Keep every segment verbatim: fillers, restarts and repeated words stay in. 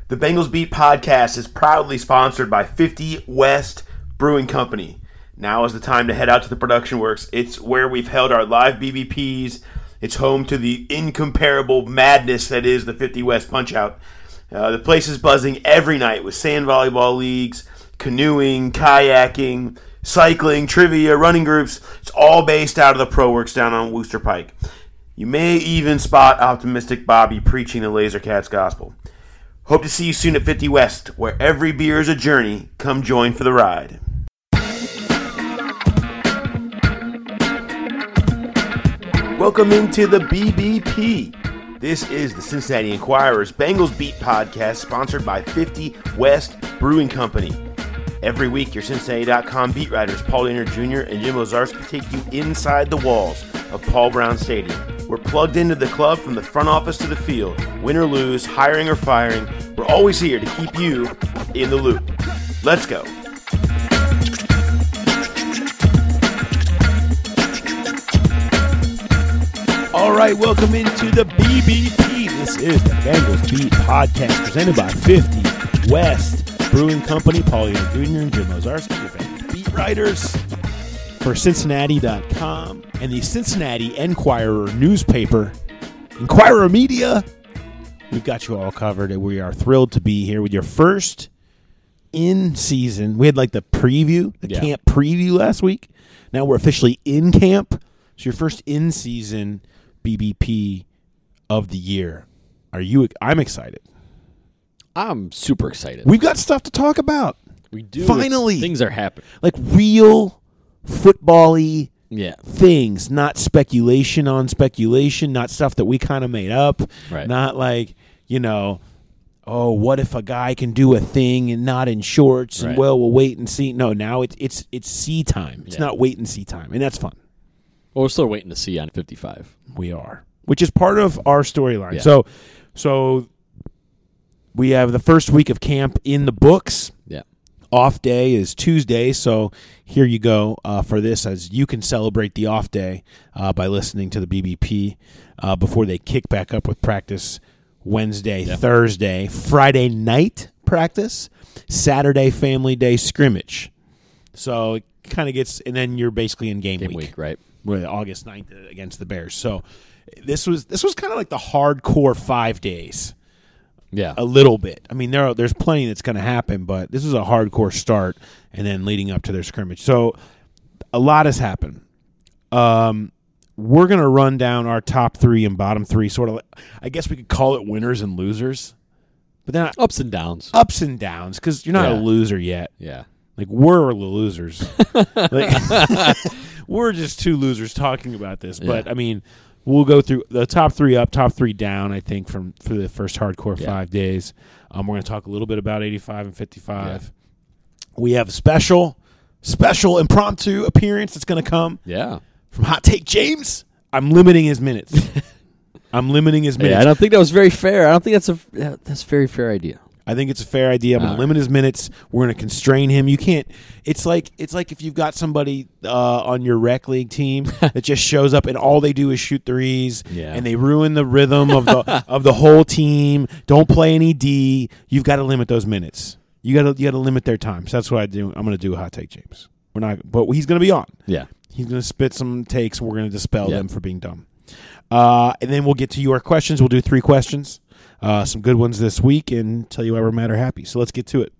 The Bengals Beat podcast is proudly sponsored by fifty West Brewing Company. Now is the time to head out to the Production Works. It's where we've held our live B B Ps. It's home to the incomparable madness that is the fifty West Punch-Out. Uh, the place is buzzing every night with sand volleyball leagues, canoeing, kayaking, cycling, trivia, running groups. It's all based out of the Pro Works down on Wooster Pike. You may even spot optimistic Bobby preaching the Laser Cats gospel. Hope to see you soon at fifty West, where every beer is a journey. Come join for the ride. Welcome into the B B P. This is the Cincinnati Enquirer's Bengals Beat podcast, sponsored by fifty West Brewing Company. Every week, your Cincinnati dot com beat writers Paul Dehner Junior and Jim Ozarski take you inside the walls of Paul Brown Stadium. We're plugged into the club from the front office to the field. Win or lose, hiring or firing, we're always here to keep you in the loop. Let's go. All right, welcome into the B B P. This is the Bengals Beat podcast presented by fifty West Brewing Company. Paul Dehner Junior and Jim Ozarski, your Bengals beat writers for Cincinnati dot com and the Cincinnati Enquirer newspaper, Enquirer Media. We've got you all covered, and we are thrilled to be here with your first in-season. We had like the preview, the yeah. camp preview last week. Now we're officially in camp. It's your first in-season B B P of the year. Are you? I'm excited. I'm super excited. We've got stuff to talk about. We do. Finally. It's, things are happening. Like real football-y yeah. things, not speculation on speculation, not stuff that we kind of made up. Right. Not like, you know, oh, what if a guy can do a thing and not in shorts? Right. And, well, we'll wait and see. No, now it's it's it's see time. It's yeah. not wait and see time, and that's fun. Well, we're still waiting to see on fifty-five. We are, which is part of our storyline. Yeah. So, so we have the first week of camp in the books. Yeah. Off day is Tuesday, so here you go uh, for this, as you can celebrate the off day uh, by listening to the B B P uh, before they kick back up with practice Wednesday, yeah. Thursday, Friday night practice, Saturday family day scrimmage. So it kind of gets, and then you're basically in game, game week. week, right? August ninth against the Bears. So this was this was kind of like the hardcore five days. Yeah. A little bit. I mean, there are, there's plenty that's going to happen, but this is a hardcore start and then leading up to their scrimmage. So a lot has happened. Um, we're going to run down our top three and bottom three, sort of like, I guess we could call it winners and losers. But then ups and downs. Ups and downs, because you're not yeah. a loser yet. Yeah. Like, we're the losers. like, we're just two losers talking about this. But, yeah. I mean, we'll go through the top three up, top three down, I think, from for the first hardcore yeah. five days. Um, we're going to talk a little bit about eighty-five and fifty-five. Yeah. We have a special, special impromptu appearance that's going to come yeah. from Hot Take James. I'm limiting his minutes. I'm limiting his minutes. Yeah, I don't think that was very fair. I don't think that's a that's a very fair idea. I think it's a fair idea. I'm going to limit his minutes. We're going to constrain him. You can't. It's like it's like if you've got somebody uh, on your rec league team that just shows up and all they do is shoot threes, yeah. and they ruin the rhythm of the of the whole team. Don't play any D. You've got to limit those minutes. You got to you got to limit their time. So that's what I do. I'm going to do a Hot Take James. We're not, but he's going to be on. Yeah, he's going to spit some takes. And we're going to dispel yeah. them for being dumb. Uh, and then we'll get to your questions. We'll do three questions. Uh, some good ones this week, and tell you why we're mad or happy. So let's get to it.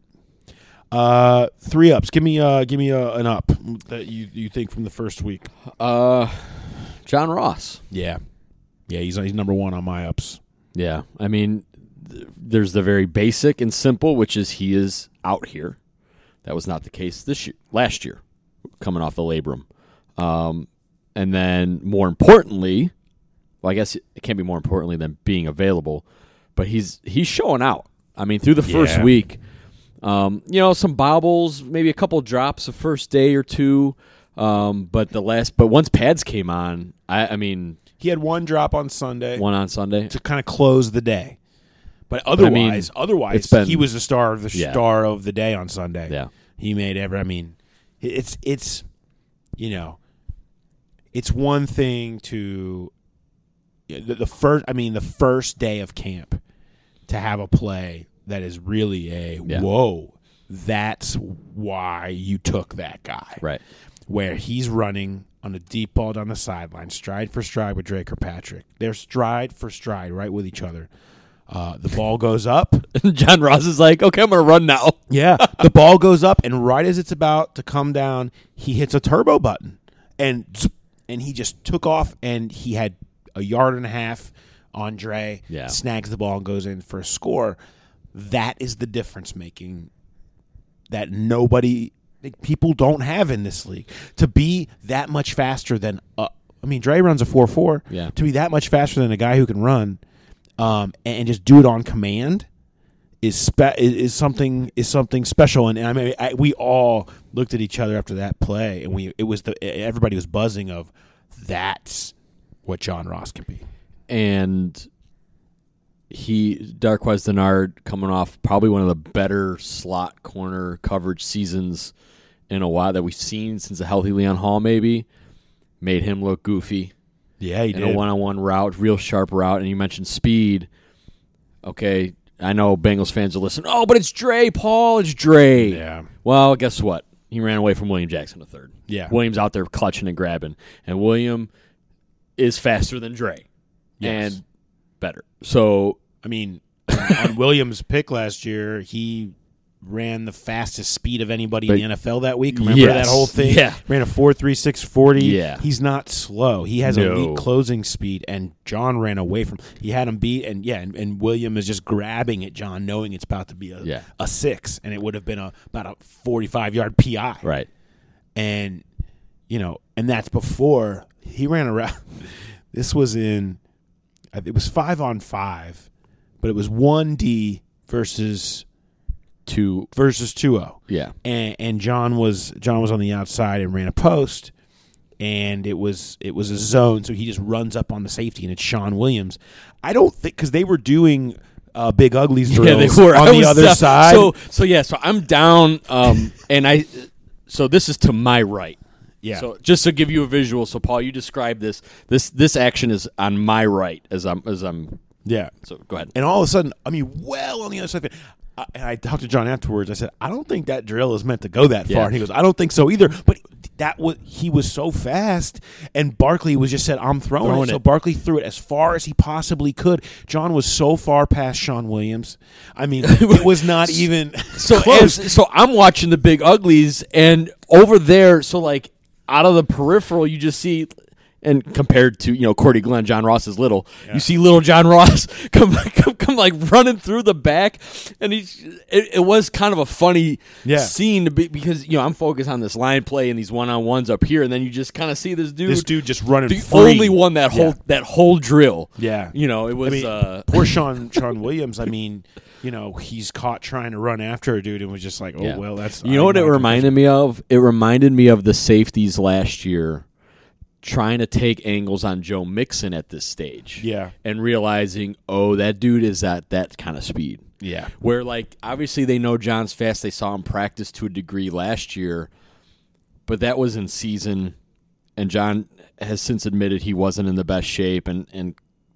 Uh, three ups. Give me, uh, give me a, an up that you, you think from the first week. Uh, John Ross. Yeah, yeah. He's he's number one on my ups. Yeah, I mean, th- there's the very basic and simple, which is he is out here. That was not the case this year. Last year, coming off the labrum, um, and then more importantly, well, I guess it can't be more importantly than being available. But he's he's showing out. I mean, through the first yeah. week, um, you know, some bobbles, maybe a couple drops the first day or two. Um, but the last, but once pads came on, I, I mean, he had one drop on Sunday, one on Sunday to kind of close the day. But otherwise, but I mean, otherwise, been, he was the star of the yeah. star of the day on Sunday. Yeah, he made every. I mean, it's it's, you know, it's one thing to the, the first. I mean, the first day of camp to have a play that is really a Yeah. whoa. That's why you took that guy. Right. Where he's running on a deep ball down the sideline, stride for stride with Drake Kirkpatrick. They're stride for stride right with each other. Uh, the ball goes up. John Ross is like, okay, I'm going to run now. Yeah. The ball goes up, and right as it's about to come down, he hits a turbo button. And zip, and he just took off, and he had a yard and a half on Dre, Yeah. snags the ball and goes in for a score. That is the difference making that nobody, like, people don't have in this league. To be that much faster than, uh, I mean, Dre runs a four four. Yeah. To be that much faster than a guy who can run um, and, and just do it on command is spe- is, is something is something special. And, and I mean, I, we all looked at each other after that play, and we it was the everybody was buzzing of that's what John Ross can be. And he, Darqueze Dennard, coming off probably one of the better slot corner coverage seasons in a while that we've seen since a healthy Leon Hall, maybe, made him look goofy. Yeah, he in did. a one-on-one route, real sharp route. And you mentioned speed. Okay, I know Bengals fans are listening. Oh, but it's Dre, Paul. It's Dre. Yeah. Well, guess what? He ran away from William Jackson the third. Yeah. William's out there clutching and grabbing. And William is faster than Dre. Yes. And better. So, I mean, on Williams' pick last year, he ran the fastest speed of anybody in the N F L that week. Remember Yes. that whole thing? Yeah. Ran a four three six forty. Yeah. He's not slow. He has No. elite closing speed, and John ran away from He had him beat, and yeah, and, and William is just grabbing at John, knowing it's about to be a, Yeah. a six, and it would have been a about a forty-five-yard P I. right. And, you know, and that's before he ran around. This was in, it was five on five, but it was one D versus Two. versus two oh. Yeah. And and John was John was on the outside and ran a post, and it was it was a zone, so he just runs up on the safety, and it's Sean Williams. I don't think because they were doing uh, big uglies drills Yeah, they were on I the was, other uh, side. So, so yeah, so I'm down, um, and I, so this is to my right. yeah, So just to give you a visual, so Paul, you describe this. This this action is on my right as I'm as I'm. yeah. So go ahead. And all of a sudden, I mean, well on the other side. I, and I talked to John afterwards. I said, I don't think that drill is meant to go that Yeah. far. And he goes, I don't think so either. But that was he was so fast, and Barkley was just said, I'm throwing, Throwing it. So it. Barkley threw it as far as he possibly could. John was so far past Sean Williams. I mean, it was not even So close. as, so I'm watching the big uglies, and over there, so like out of the peripheral, you just see. And compared to, you know, Cordy Glenn, John Ross is little. Yeah. You see little John Ross come, come, come like running through the back, and he's. It, it was kind of a funny Yeah. scene to be, because you know I'm focused on this line play and these one on ones up here, and then you just kind of see this dude, This dude just running the free. only one that whole Yeah. that whole drill. Yeah. you know, it was. I mean, uh, poor Sean Sean Williams. I mean, you know, he's caught trying to run after a dude and was just like, oh yeah. well, that's You know what it reminded me of? It reminded me of the safeties last year. Trying to take angles on Joe Mixon at this stage. Yeah. And realizing, oh, that dude is at that kind of speed. Yeah. Where, like, obviously they know John's fast. They saw him practice to a degree last year. But that was in season. And John has since admitted he wasn't in the best shape. And, and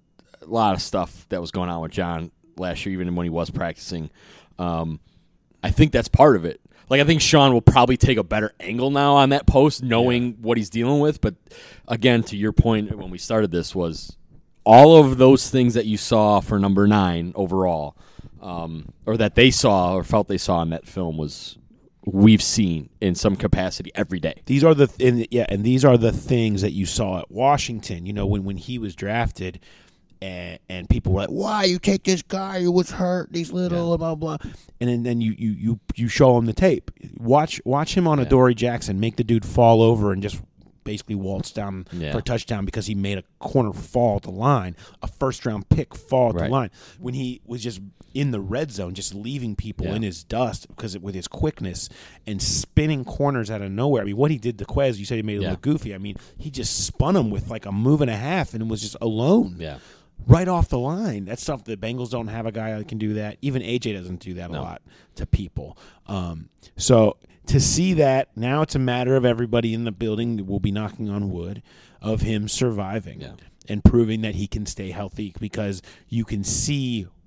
a lot of stuff that was going on with John last year, even when he was practicing. Um, I think that's part of it. Like, I think Sean will probably take a better angle now on that post, knowing yeah. what he's dealing with. But, again, to your point when we started this was all of those things that you saw for number nine overall, um, or that they saw or felt they saw in that film was we've seen in some capacity every day. These are the th- and, yeah, and these are the things that you saw at Washington. You know, when, when he was drafted, and, and people were like, "Why you take this guy who was hurt? These little yeah. blah blah." And then, then you, you you you show him the tape. Watch watch him on a yeah. Dory Jackson make the dude fall over and just basically waltz down yeah. for a touchdown because he made a corner fall at the line, a first round pick fall at right. the line when he was just in the red zone, just leaving people yeah. in his dust because it, with his quickness and spinning corners out of nowhere. I mean, what he did to Quez, you said he made it yeah. look goofy. I mean, he just spun him with like a move and a half and was just alone. Yeah. Right off the line. That's stuff the Bengals don't have a guy that can do that. Even A J doesn't do that a no. lot to people. Um, so to see that, now it's a matter of everybody in the building will be knocking on wood of him surviving yeah. and proving that he can stay healthy because you can see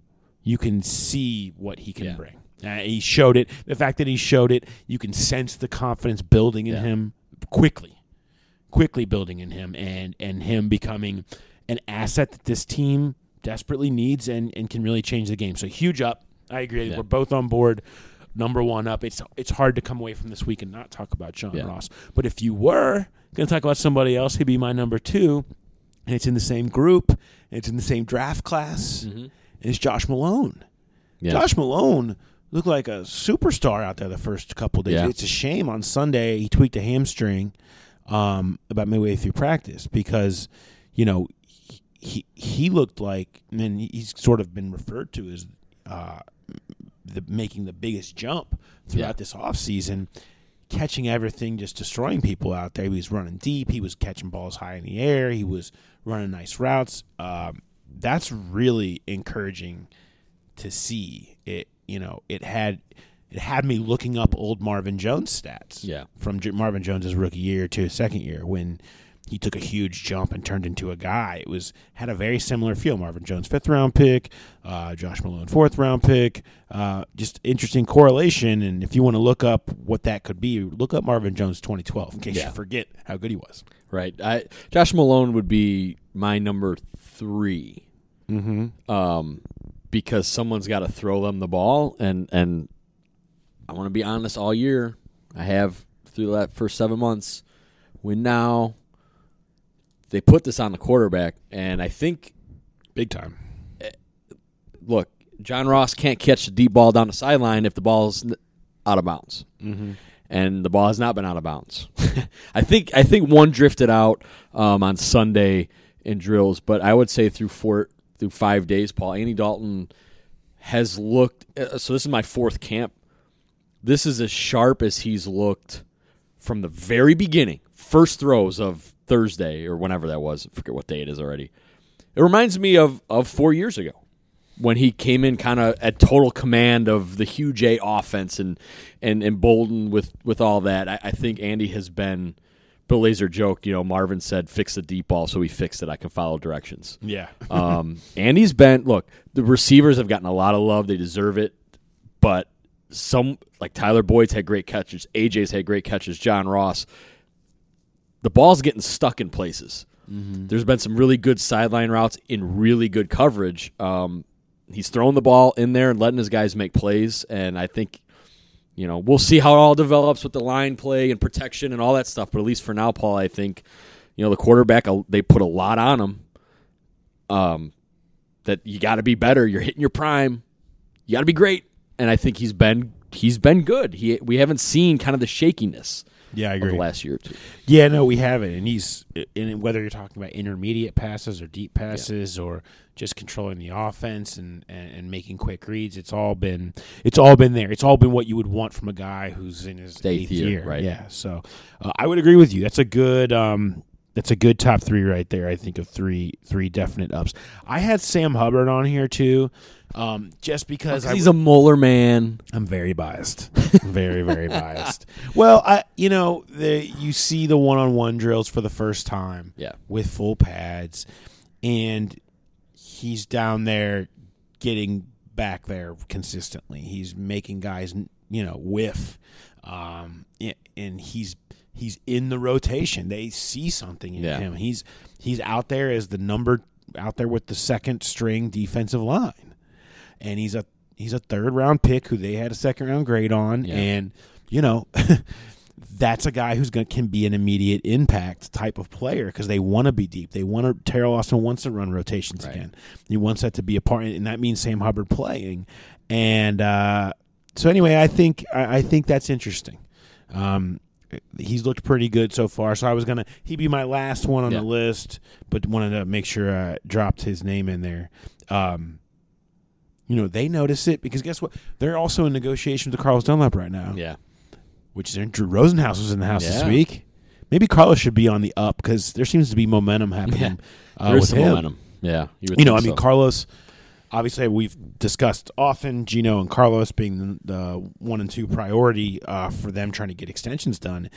you can see what he can Yeah. bring. Uh, he showed it. The fact that he showed it, you can sense the confidence building in Yeah. him quickly, quickly building in him, and and him becoming an asset that this team desperately needs and, and can really change the game. So huge up. I agree. Yeah. We're both on board. Number one up. It's it's hard to come away from this week and not talk about John Yeah. Ross. But if you were going to talk about somebody else, he'd be my number two. And it's in the same group. And it's in the same draft class. Mm-hmm. And it's Josh Malone. Yeah. Josh Malone looked like a superstar out there the first couple of days. Yeah. It's a shame on Sunday he tweaked a hamstring um, about midway through practice because, you know, he he, he looked like, and he's sort of been referred to as uh, the making the biggest jump throughout Yeah. this offseason, catching everything, just destroying people out there. He was running deep. He was catching balls high in the air. He was running nice routes. Um, that's really encouraging to see. It, you know, it had it had me looking up old Marvin Jones stats. Yeah. From J- Marvin Jones' rookie year to his second year when he took a huge jump and turned into a guy. It was had a very similar feel. Marvin Jones fifth round pick, uh, Josh Malone fourth round pick. Uh, just interesting correlation. And if you want to look up what that could be, look up Marvin Jones twenty twelve in case Yeah. you forget how good he was. Right. I, Josh Malone would be my number three. Mm-hmm. Um, because someone's got to throw them the ball, and and I want to be honest. All year, I have through that first seven months. When now they put this on the quarterback, and I think, Big time. look, John Ross can't catch the deep ball down the sideline if the ball's n- out of bounds, Mm-hmm. and the ball has not been out of bounds. I think I think one drifted out um, on Sunday in drills, but I would say through four through five days, Paul, Andy Dalton has looked. Uh, so this is my fourth camp. This is as sharp as he's looked from the very beginning, first throws of Thursday or whenever that was. I forget what day it is already. It reminds me of, of four years ago when he came in kind of at total command of the Hugh J offense and and emboldened with, with all that. I, I think Andy has been. Bill Lazor joked, you know, Marvin said, fix the deep ball, so we fixed it. I can follow directions. Yeah. um, Andy's been, look, the receivers have gotten a lot of love. They deserve it. But some, like Tyler Boyd's had great catches. A J's had great catches. John Ross. The ball's getting stuck in places. Mm-hmm. There's been some really good sideline routes in really good coverage. Um, he's throwing the ball in there and letting his guys make plays, and I think, you know, we'll see how it all develops with the line play and protection and all that stuff. But at least for now, Paul, I think, you know, the quarterback, they put a lot on him. Um, that you got to be better. You're hitting your prime. You got to be great. And I think he's been he's been good. He we haven't seen kind of the shakiness. Yeah, I Of agree. the last year or two. Yeah, no, we haven't. And he's, and whether you're talking about intermediate passes or deep passes, yeah. or just controlling the offense and, and, and making quick reads, it's all been it's all been there. It's all been what you would want from a guy who's in his eighth, eighth year, year, right? Yeah, so uh, I would agree with you. That's a good um, that's a good top three right there. I think of three three definite ups. I had Sam Hubbard on here too. Um, just because I, he's a Moeller man. I'm very biased, very, very biased. Well, I, you know, the, you see the one-on-one drills for the first time, yeah, with full pads, and he's down there getting back there consistently. He's making guys, you know, whiff, um, and he's he's in the rotation. They see something in yeah. him. He's he's out there as the number out there with the second string defensive line. And he's a he's a third round pick who they had a second round grade on, yeah. and you know that's a guy who's going can be an immediate impact type of player because they want to be deep. They want to. Terrell Austin wants to run rotations right. again. He wants that to be a part, and that means Sam Hubbard playing. And uh, so anyway, I think I, I think that's interesting. Um, he's looked pretty good so far. So I was gonna he'd be my last one on yeah. the list, but wanted to make sure I dropped his name in there. Um, You know, they notice it because guess what? They're also in negotiations with Carlos Dunlap right now. Yeah. Which is Drew Rosenhaus was in the house yeah. this week. Maybe Carlos should be on the up because there seems to be momentum happening yeah. uh, There's with some him. momentum. Yeah. You, you know, I so. mean, Carlos, obviously we've discussed often Gino and Carlos being the, the one and two priority uh, for them trying to get extensions done.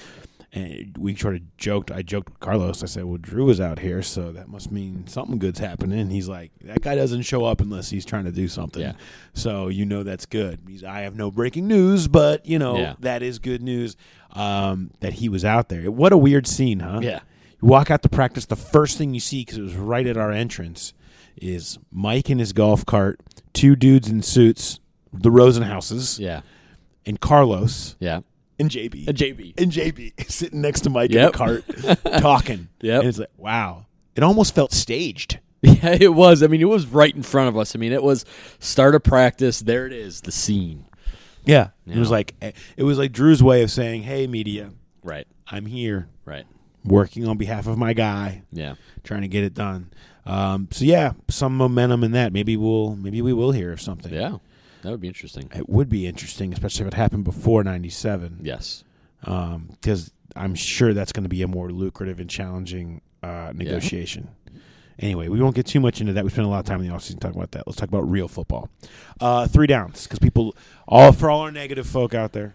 And we sort of joked. I joked with Carlos. I said, well, Drew was out here, so that must mean something good's happening. And he's like, that guy doesn't show up unless he's trying to do something. Yeah. So you know that's good. He's, I have no breaking news, but, you know, Yeah. that is good news um, that he was out there. What a weird scene, huh? Yeah. You walk out to practice, the first thing you see, because it was right at our entrance, is Mike in his golf cart, two dudes in suits, the Rosenhauses, Yeah. and Carlos. Yeah. And J B. And J B. And J B sitting next to Mike Yep. in the cart talking. Yep. And it's like, wow. It almost felt staged. Yeah, it was. I mean, it was right in front of us. I mean, it was start of practice. There it is, the scene. Yeah. You It was know? like it was like Drew's way of saying, hey, media, Right. I'm here Right. working on behalf of my guy, Yeah. trying to get it done. Um, so, yeah, some momentum in that. Maybe we'll maybe we will hear of something. Yeah. That would be interesting. It would be interesting, especially if it happened before ninety-seven. Yes. Because um, I'm sure that's going to be a more lucrative and challenging uh, negotiation. Yeah. Anyway, we won't get too much into that. We spent a lot of time in the offseason talking about that. Let's talk about real football. Uh, three downs, because people, all for all our negative folk out there,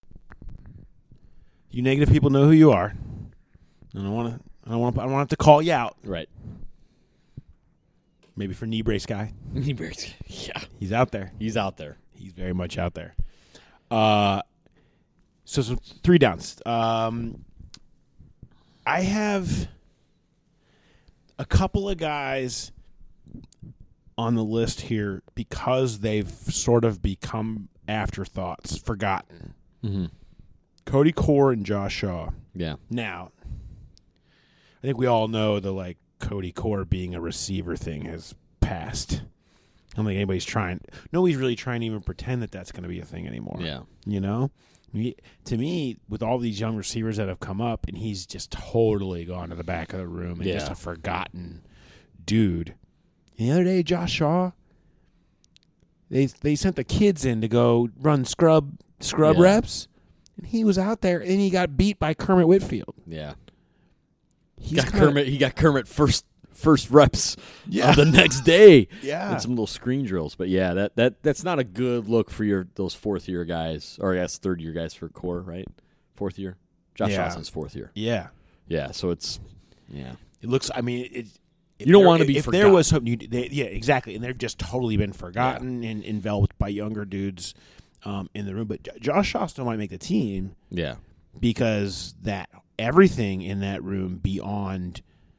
you negative people know who you are. I don't want to. I don't want. I don't want to have to call you out. Right. Maybe for knee brace guy. Yeah. He's out there. He's out there. He's very much out there. Uh, so, so three downs. Um, I have a couple of guys on the list here because they've sort of become afterthoughts, forgotten. Mm-hmm. Cody Core and Josh Shaw. Yeah. Now, I think we all know the like Cody Core being a receiver thing has passed. I don't think anybody's trying. Nobody's really trying to even pretend that that's going to be a thing anymore. Yeah. You know? I mean, to me, with all these young receivers that have come up, and he's just totally gone to the back of the room and Yeah. just a forgotten dude. And the other day, Josh Shaw, they they sent the kids in to go run scrub scrub Yeah. reps, and he was out there, and he got beat by Kermit Whitfield. Yeah. He's got kinda, Kermit. He got Kermit first first reps. Yeah. uh, the next day. Yeah. And some little screen drills, but yeah, that, that that's not a good look for your those fourth year guys, or I guess third year guys for Core, right? Fourth year. Josh Yeah. Dawson's fourth year. Yeah. Yeah, so it's yeah. It looks. I mean, it. If You don't there- wanna be If there forgotten. was something, you, they, yeah, exactly, and they've just totally been forgotten and enveloped by younger dudes um, in the room. But J- Josh Shaw still might make the team Yeah. because that everything in that room beyond.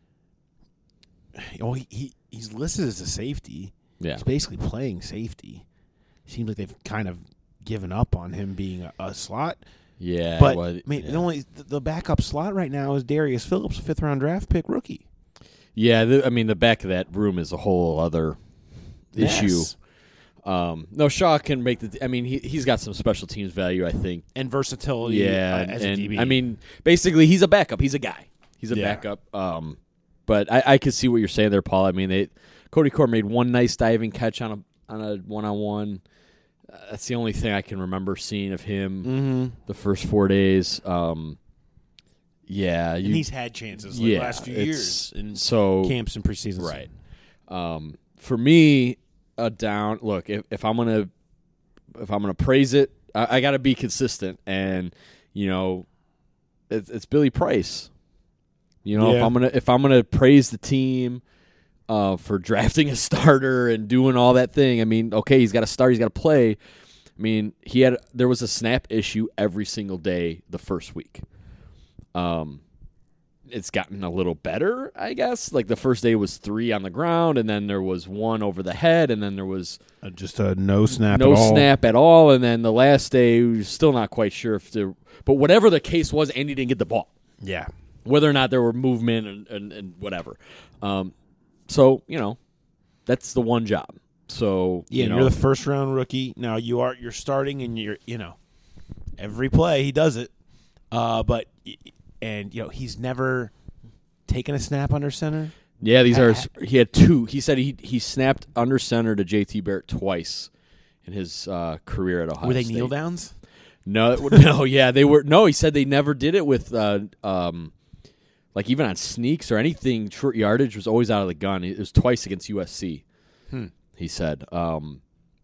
Oh, he, he he's listed as a safety. Yeah. He's basically playing safety. Seems like they've kind of given up on him being a, a slot. Yeah. But well, I mean, yeah. the only the, the backup slot right now is Darius Phillips, a fifth round draft pick rookie. Yeah, the, I mean, the back of that room is a whole other issue. Yes. Um, no, Shaw can make the. I mean, he he's got some special teams value, I think. And versatility. Yeah, uh, as and a D B. I mean, basically, he's a backup. He's a guy. He's a Yeah. backup. Um, but I, I could see what you're saying there, Paul. I mean, they Cody Core made one nice diving catch on a on a one on one. That's the only thing I can remember seeing of him Mm-hmm. the first four days. Um, yeah, you, And he's had chances like yeah, the last few it's- years in so camps and preseasons. right. Um, for me, a down. Look, if, if I'm gonna if I'm gonna praise it, I, I got to be consistent, and you know, it's, it's Billy Price. You know, if Yeah. I'm gonna if I'm gonna praise the team uh, for drafting a starter and doing all that thing, I mean, okay, he's got to start, he's got to play. I mean, he had there was a snap issue every single day the first week. Um, it's gotten a little better, I guess. Like the first day was three on the ground, and then there was one over the head, and then there was Uh, just a no snap no at all. snap at all, and then the last day we were still not quite sure if there. But whatever the case was, Andy didn't get the ball. Yeah. Whether or not there were movement and, and, and whatever. Um, so, you know, that's the one job. So, Yeah, you know, you're the first round rookie. Now you are you're starting and you're you know every play he does it. Uh, but and you know he's never taken a snap under center. yeah, these are, ha- he had two. He said he he snapped under center to J T Barrett twice in his uh, career at Ohio Were they State. kneel downs? No, no, yeah, they were. No, he said they never did it with, uh, um, like even on sneaks or anything. Short yardage was always out of the gun. It was twice against U S C. Hmm. He said. Um,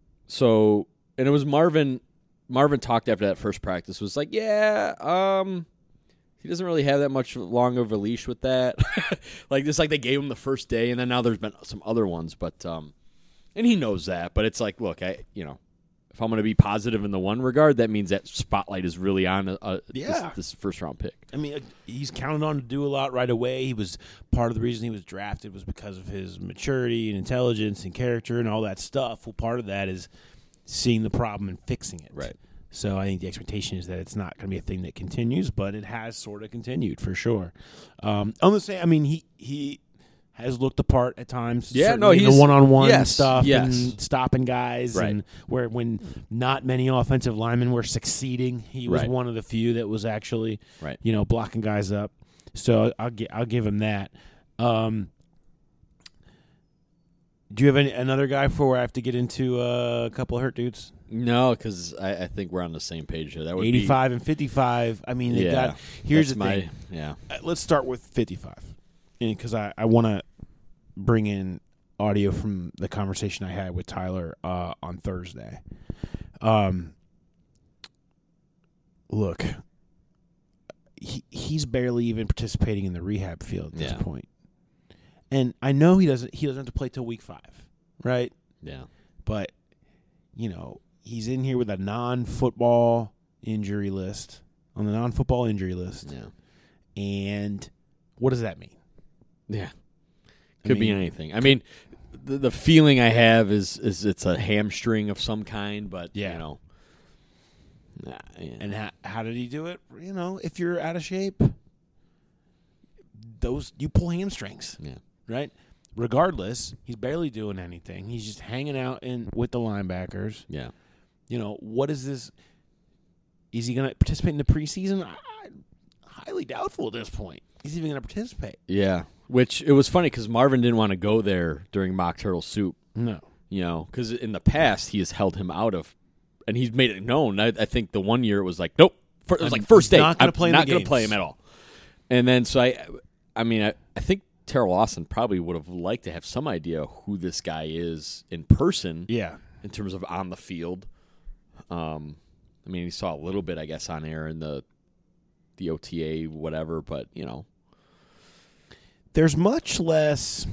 so, and it was Marvin. Marvin talked after that first practice. Was like, yeah, um, he doesn't really have that much long of a leash with that. Like just like they gave him the first day, and then now there's been some other ones, but um, and he knows that. But it's like, look, I you know, if I'm going to be positive in the one regard, that means that spotlight is really on a, a, yeah. this, this first round pick. I mean, he's counted on to do a lot right away. He was part of the reason he was drafted was because of his maturity and intelligence and character and all that stuff. Well, part of that is seeing the problem and fixing it. Right. So I think the expectation is that it's not going to be a thing that continues, but it has sort of continued for sure. Um, on the same, I mean, he he has looked the part at times. Yeah, no, in he's the one-on-one yes, stuff yes. and stopping guys, right. and where when not many offensive linemen were succeeding, he was right. one of the few that was actually, right. you know, blocking guys up. So I'll gi- I'll give him that. Um, do you have any, another guy before I have to get into uh, a couple of hurt dudes? No, because I, I think we're on the same page here. That would eighty-five be, and fifty-five. I mean, they yeah, got. Here's that's the my, thing. Yeah. Uh, let's start with fifty-five, because I, I want to bring in audio from the conversation I had with Tyler uh, on Thursday. Um, look, he he's barely even participating in the rehab field at this Yeah. point, and I know he doesn't. He doesn't have to play till week five, right? Yeah. But you know, he's in here with a non-football injury list on the non-football injury list, Yeah. and what does that mean? Yeah. I Could be mean, anything. I mean, the, the feeling I have is is it's a hamstring of some kind, but, Yeah. you know. Nah, yeah. And how, how did he do it? You know, if you're out of shape, those you pull hamstrings, yeah. right? Regardless, he's barely doing anything. He's just hanging out in with the linebackers. Yeah. You know, what is this? Is he going to participate in the preseason? I, highly doubtful at this point. He's even going to participate. Yeah. Which, it was funny because Marvin didn't want to go there during Mock Turtle Soup. No. You know, because in the past, he has held him out of, and he's made it known. I, I think the one year it was like, nope. For, it was I'm like first day. not gonna I'm play in the not going to games. play him at all. And then, so I, I mean, I, I think Terrell Lawson probably would have liked to have some idea who this guy is in person. Yeah. In terms of on the field. Um, I mean, he saw a little bit, I guess, on air in the the O T A, whatever, but, you know. There's much less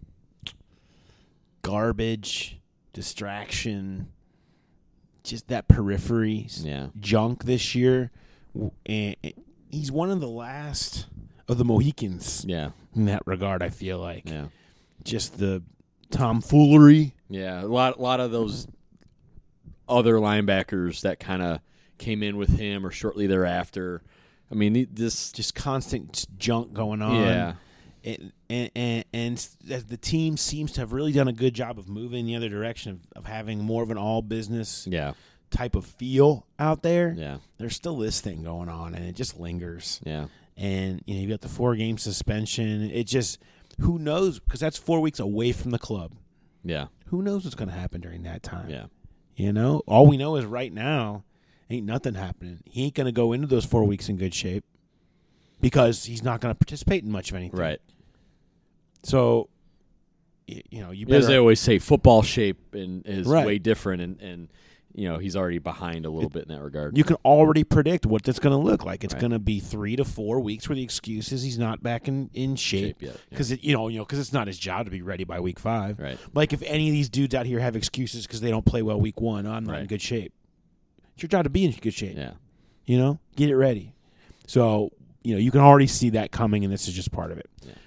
garbage, distraction, just that periphery Yeah. junk this year. And he's one of the last of the Mohicans Yeah. in that regard, I feel like. Yeah. Just the tomfoolery. Yeah. A lot, a lot of those other linebackers that kind of came in with him or shortly thereafter. I mean, he- this. Just constant junk going on. Yeah. And, and, and, and the team seems to have really done a good job of moving in the other direction, of, of having more of an all-business Yeah. type of feel out there. Yeah. There's still this thing going on, and it just lingers. Yeah. And, you know, you got the four-game suspension. It just, who knows, because that's four weeks away from the club. Yeah. Who knows what's going to happen during that time? Yeah. You know, all we know is right now, ain't nothing happening. He ain't going to go into those four weeks in good shape because he's not going to participate in much of anything. Right. So, y- you know, you As better. they always say, football shape and is Right. way different, and, and you know he's already behind a little bit in that regard. You can already predict what that's going to look like. It's Right. going to be three to four weeks where the excuse is he's not back in, in shape Shape yet, yeah. because you know you know because it's not his job to be ready by week five. Right. Like if any of these dudes out here have excuses because they don't play well week one, I'm not in Right. good shape. It's your job to be in good shape. Yeah. You know, get it ready. So you know you can already see that coming, and this is just part of it. Yeah.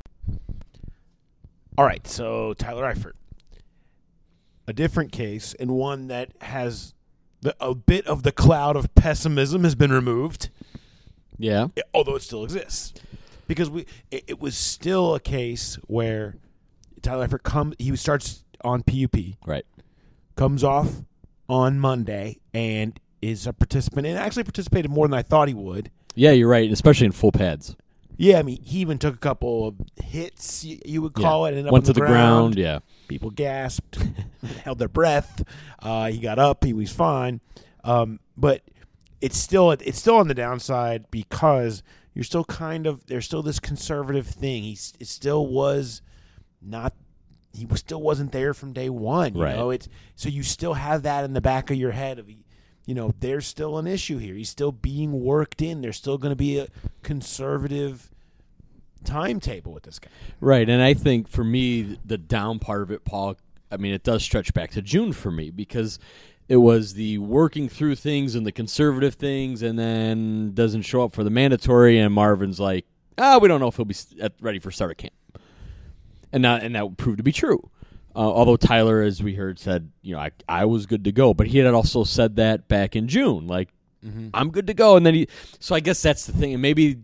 All right, so Tyler Eifert, a different case, and one that has the, a bit of the cloud of pessimism has been removed, Yeah. although it still exists, because we it, it was still a case where Tyler Eifert come he starts on P U P, Right. comes off on Monday, and is a participant, and actually participated more than I thought he would. Yeah, you're right, especially in full pads. Yeah, I mean, he even took a couple of hits, you, you would call Yeah. it, and up Went on to the the ground. Yeah. People gasped, held their breath. Uh, he got up. He was fine. Um, but it's still it's still on the downside because you're still kind of there's still this conservative thing. He it still was not. He was, still wasn't there from day one. You Right. know, it's so you still have that in the back of your head of, you know, there's still an issue here. He's still being worked in. There's still going to be a conservative timetable with this guy. Right, and I think for me, the down part of it, Paul, I mean, it does stretch back to June for me because it was the working through things and the conservative things, and then doesn't show up for the mandatory, and Marvin's like, ah, we don't know if he'll be ready for start of camp. And that, and that proved to be true. Uh, although Tyler, as we heard, said, you know, I, I was good to go. But he had also said that back in June, like, mm-hmm. I'm good to go. And then he, so I guess that's the thing. And maybe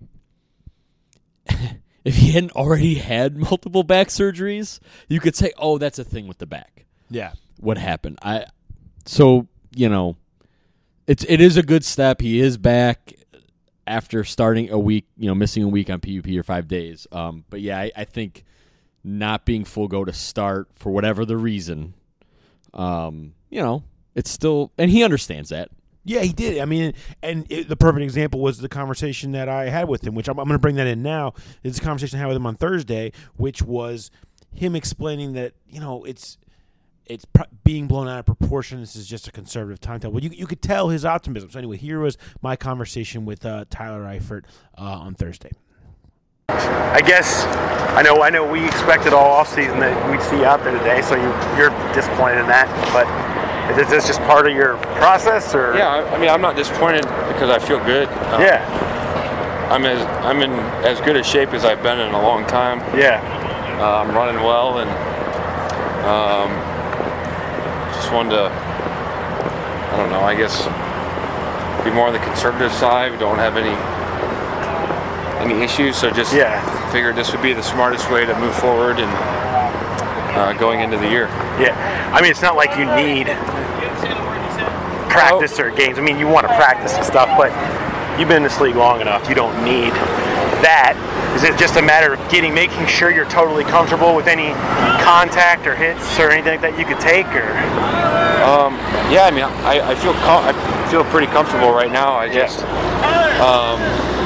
if he hadn't already had multiple back surgeries, you could say, oh, that's a thing with the back. Yeah. What happened? I, so, you know, it's, it is a good step. He is back after starting a week, you know, missing a week on P U P or five days. Um, but yeah, I, I think not being full go to start for whatever the reason, um, you know, it's still, and he understands that. Yeah, he did. I mean, and it, the perfect example was the conversation that I had with him, which I'm, I'm going to bring that in now. It's a conversation I had with him on Thursday, which was him explaining that, you know, it's it's pr- being blown out of proportion. This is just a conservative timetable. You you could tell his optimism. So anyway, here was my conversation with uh, Tyler Eifert uh, on Thursday. I guess I know I know we expected all offseason that we'd see you out there today, so you, you're disappointed in that. But is this just part of your process, or? Yeah, I mean, I'm not disappointed because I feel good. Um, yeah, I'm as I'm in as good a shape as I've been in a long time. Yeah, uh, I'm running well, and um, just wanted to, I don't know, I guess be more on the conservative side. We don't have any. any issues, so just yeah. figured this would be the smartest way to move forward and uh, going into the year. Yeah, I mean, it's not like you need practice oh. or games. I mean, you want to practice and stuff, but you've been in this league long enough. You don't need that. Is it just a matter of getting, making sure you're totally comfortable with any contact or hits or anything that you could take, or? Um, yeah, I mean, I, I feel com- I feel pretty comfortable right now. I just. Yeah. Um,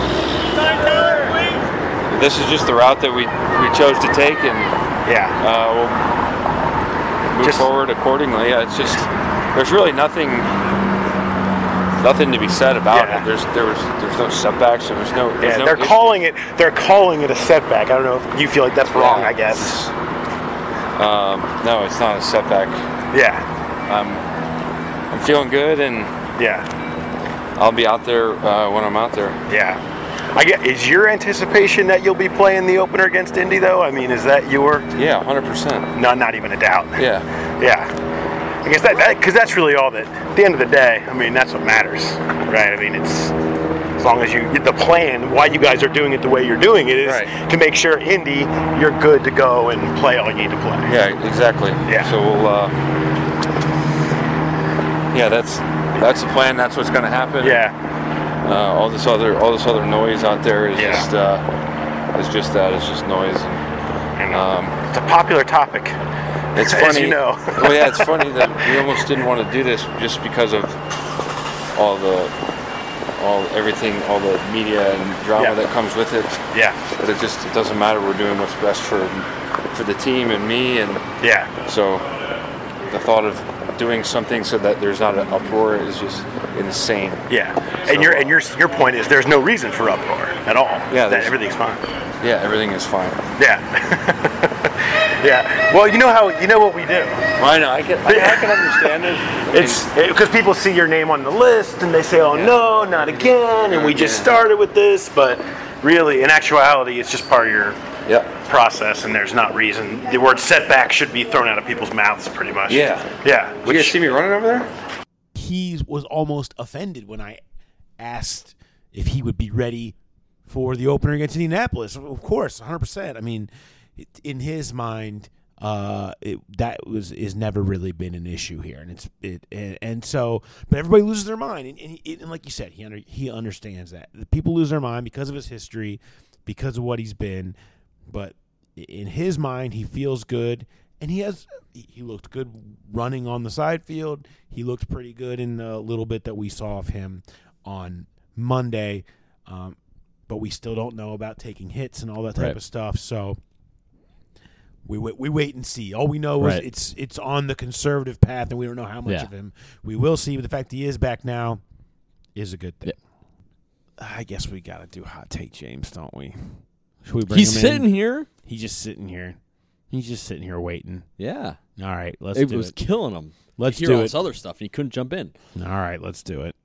This is just the route that we, we chose to take, and yeah, uh, we'll move just, forward accordingly. Yeah, it's just there's really nothing nothing to be said about yeah. it. There's there was there's no setbacks. There was no. Yeah, no they're issue. calling it they're calling it a setback. I don't know if you feel like that's wrong. Yeah, I guess. Um, no, it's not a setback. Yeah, I'm I'm feeling good, and yeah, I'll be out there uh, when I'm out there. Yeah. I get, is your anticipation that you'll be playing the opener against Indy, though? I mean, is that your... Yeah, one hundred percent. No, not even a doubt. Yeah. Yeah. I guess that, because that, that's really all that, at the end of the day, I mean, that's what matters, right? I mean, it's, as long as you get the plan, why you guys are doing it the way you're doing it is right. to make sure Indy, you're good to go and play all you need to play. Yeah, exactly. Yeah. So we'll, uh, yeah, that's, that's the plan. That's what's going to happen. Yeah. Uh, all this other, all this other noise out there is yeah. just, uh, is just that. It's just noise. And, um, it's a popular topic. It's funny, as you know. Well, yeah, it's funny that we almost didn't want to do this just because of all the, all everything, all the media and drama yeah. that comes with it. Yeah. But it just, it doesn't matter. We're doing what's best for, for the team and me, and yeah. So, the thought of doing something so that there's not an uproar is just insane. Yeah, so, and your and your your point is there's no reason for uproar at all. Yeah, that everything's fine. Yeah, everything is fine. Yeah, yeah. Well, you know how you know what we do. Well, I know. I can I, I can understand it. I mean, it's because it, people see your name on the list and they say, "Oh yeah. no, not again!" And we just started with this, but really, in actuality, it's just part of your. Yep. Process, and there's not reason. The word setback should be thrown out of people's mouths, pretty much. Yeah, yeah. Did you guys see me running over there? He was almost offended when I asked if he would be ready for the opener against Indianapolis. Of course, one hundred percent. I mean, it, in his mind, uh, it, that was is never really been an issue here, and it's it and, and so. But everybody loses their mind, and, and, he, and like you said, he under, he understands that the people lose their mind because of his history, because of what he's been. But in his mind, he feels good, and he has he looked good running on the side field. He looked pretty good in the little bit that we saw of him on Monday, um, but we still don't know about taking hits and all that type right. of stuff. So we wait, we wait and see. All we know is right. it's it's on the conservative path, and we don't know how much yeah. of him we will see. But the fact he is back now is a good thing. Yeah. I guess we got to do hot take James, don't we? Should we bring He's him sitting in? here. He's just sitting here. He's just sitting here waiting. Yeah. All right, let's It do was it. killing him. Let's hear do all it. this other stuff, and he couldn't jump in. All right, let's do it.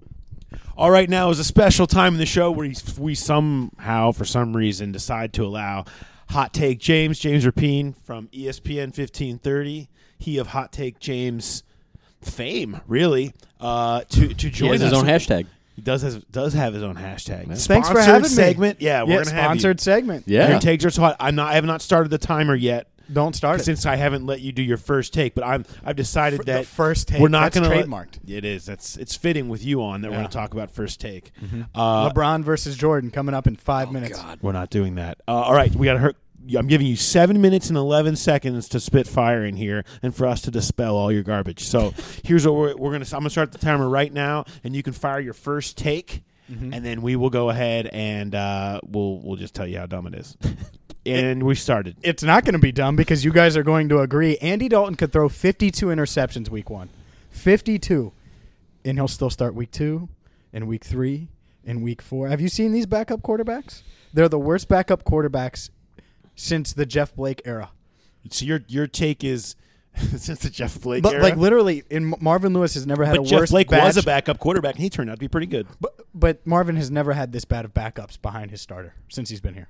All right, now is a special time in the show where we somehow, for some reason, decide to allow Hot Take James, James Rapine from E S P N fifteen thirty, he of Hot Take James fame, really, uh, to to He join has us. his own hashtag. He does has, does have his own hashtag. Thanks for Sponsored having me. segment. Yeah, we're yeah, gonna have sponsored segment. Yeah. Your takes are so hot. I'm not. I have not started the timer yet. Don't start it. Since I haven't let you do your first take, but I'm I've decided F- that the first take, we're not that's going to trademarked. It is. That's it's fitting with you on that we're Yeah. going to talk about first take. Uh, LeBron versus Jordan coming up in five minutes. God. we're not doing that. Uh, all right, we got to hurt. I'm giving you seven minutes and eleven seconds to spit fire in here, and for us to dispel all your garbage. So here's what we're, we're going to. I'm going to start the timer right now, and you can fire your first take, Mm-hmm. and then we will go ahead and uh, we'll we'll just tell you how dumb it is. And we started. It's not going to be dumb because you guys are going to agree. Andy Dalton could throw fifty-two interceptions week one. fifty-two. And he'll still start week two and week three and week four. Have you seen these backup quarterbacks? They're the worst backup quarterbacks since the Jeff Blake era. So your your take is since the Jeff Blake But era? like literally, in Marvin Lewis has never had But a Jeff worse Blake batch, was a backup quarterback, and he turned out to be pretty good. But, but Marvin has never had this bad of backups behind his starter since he's been here.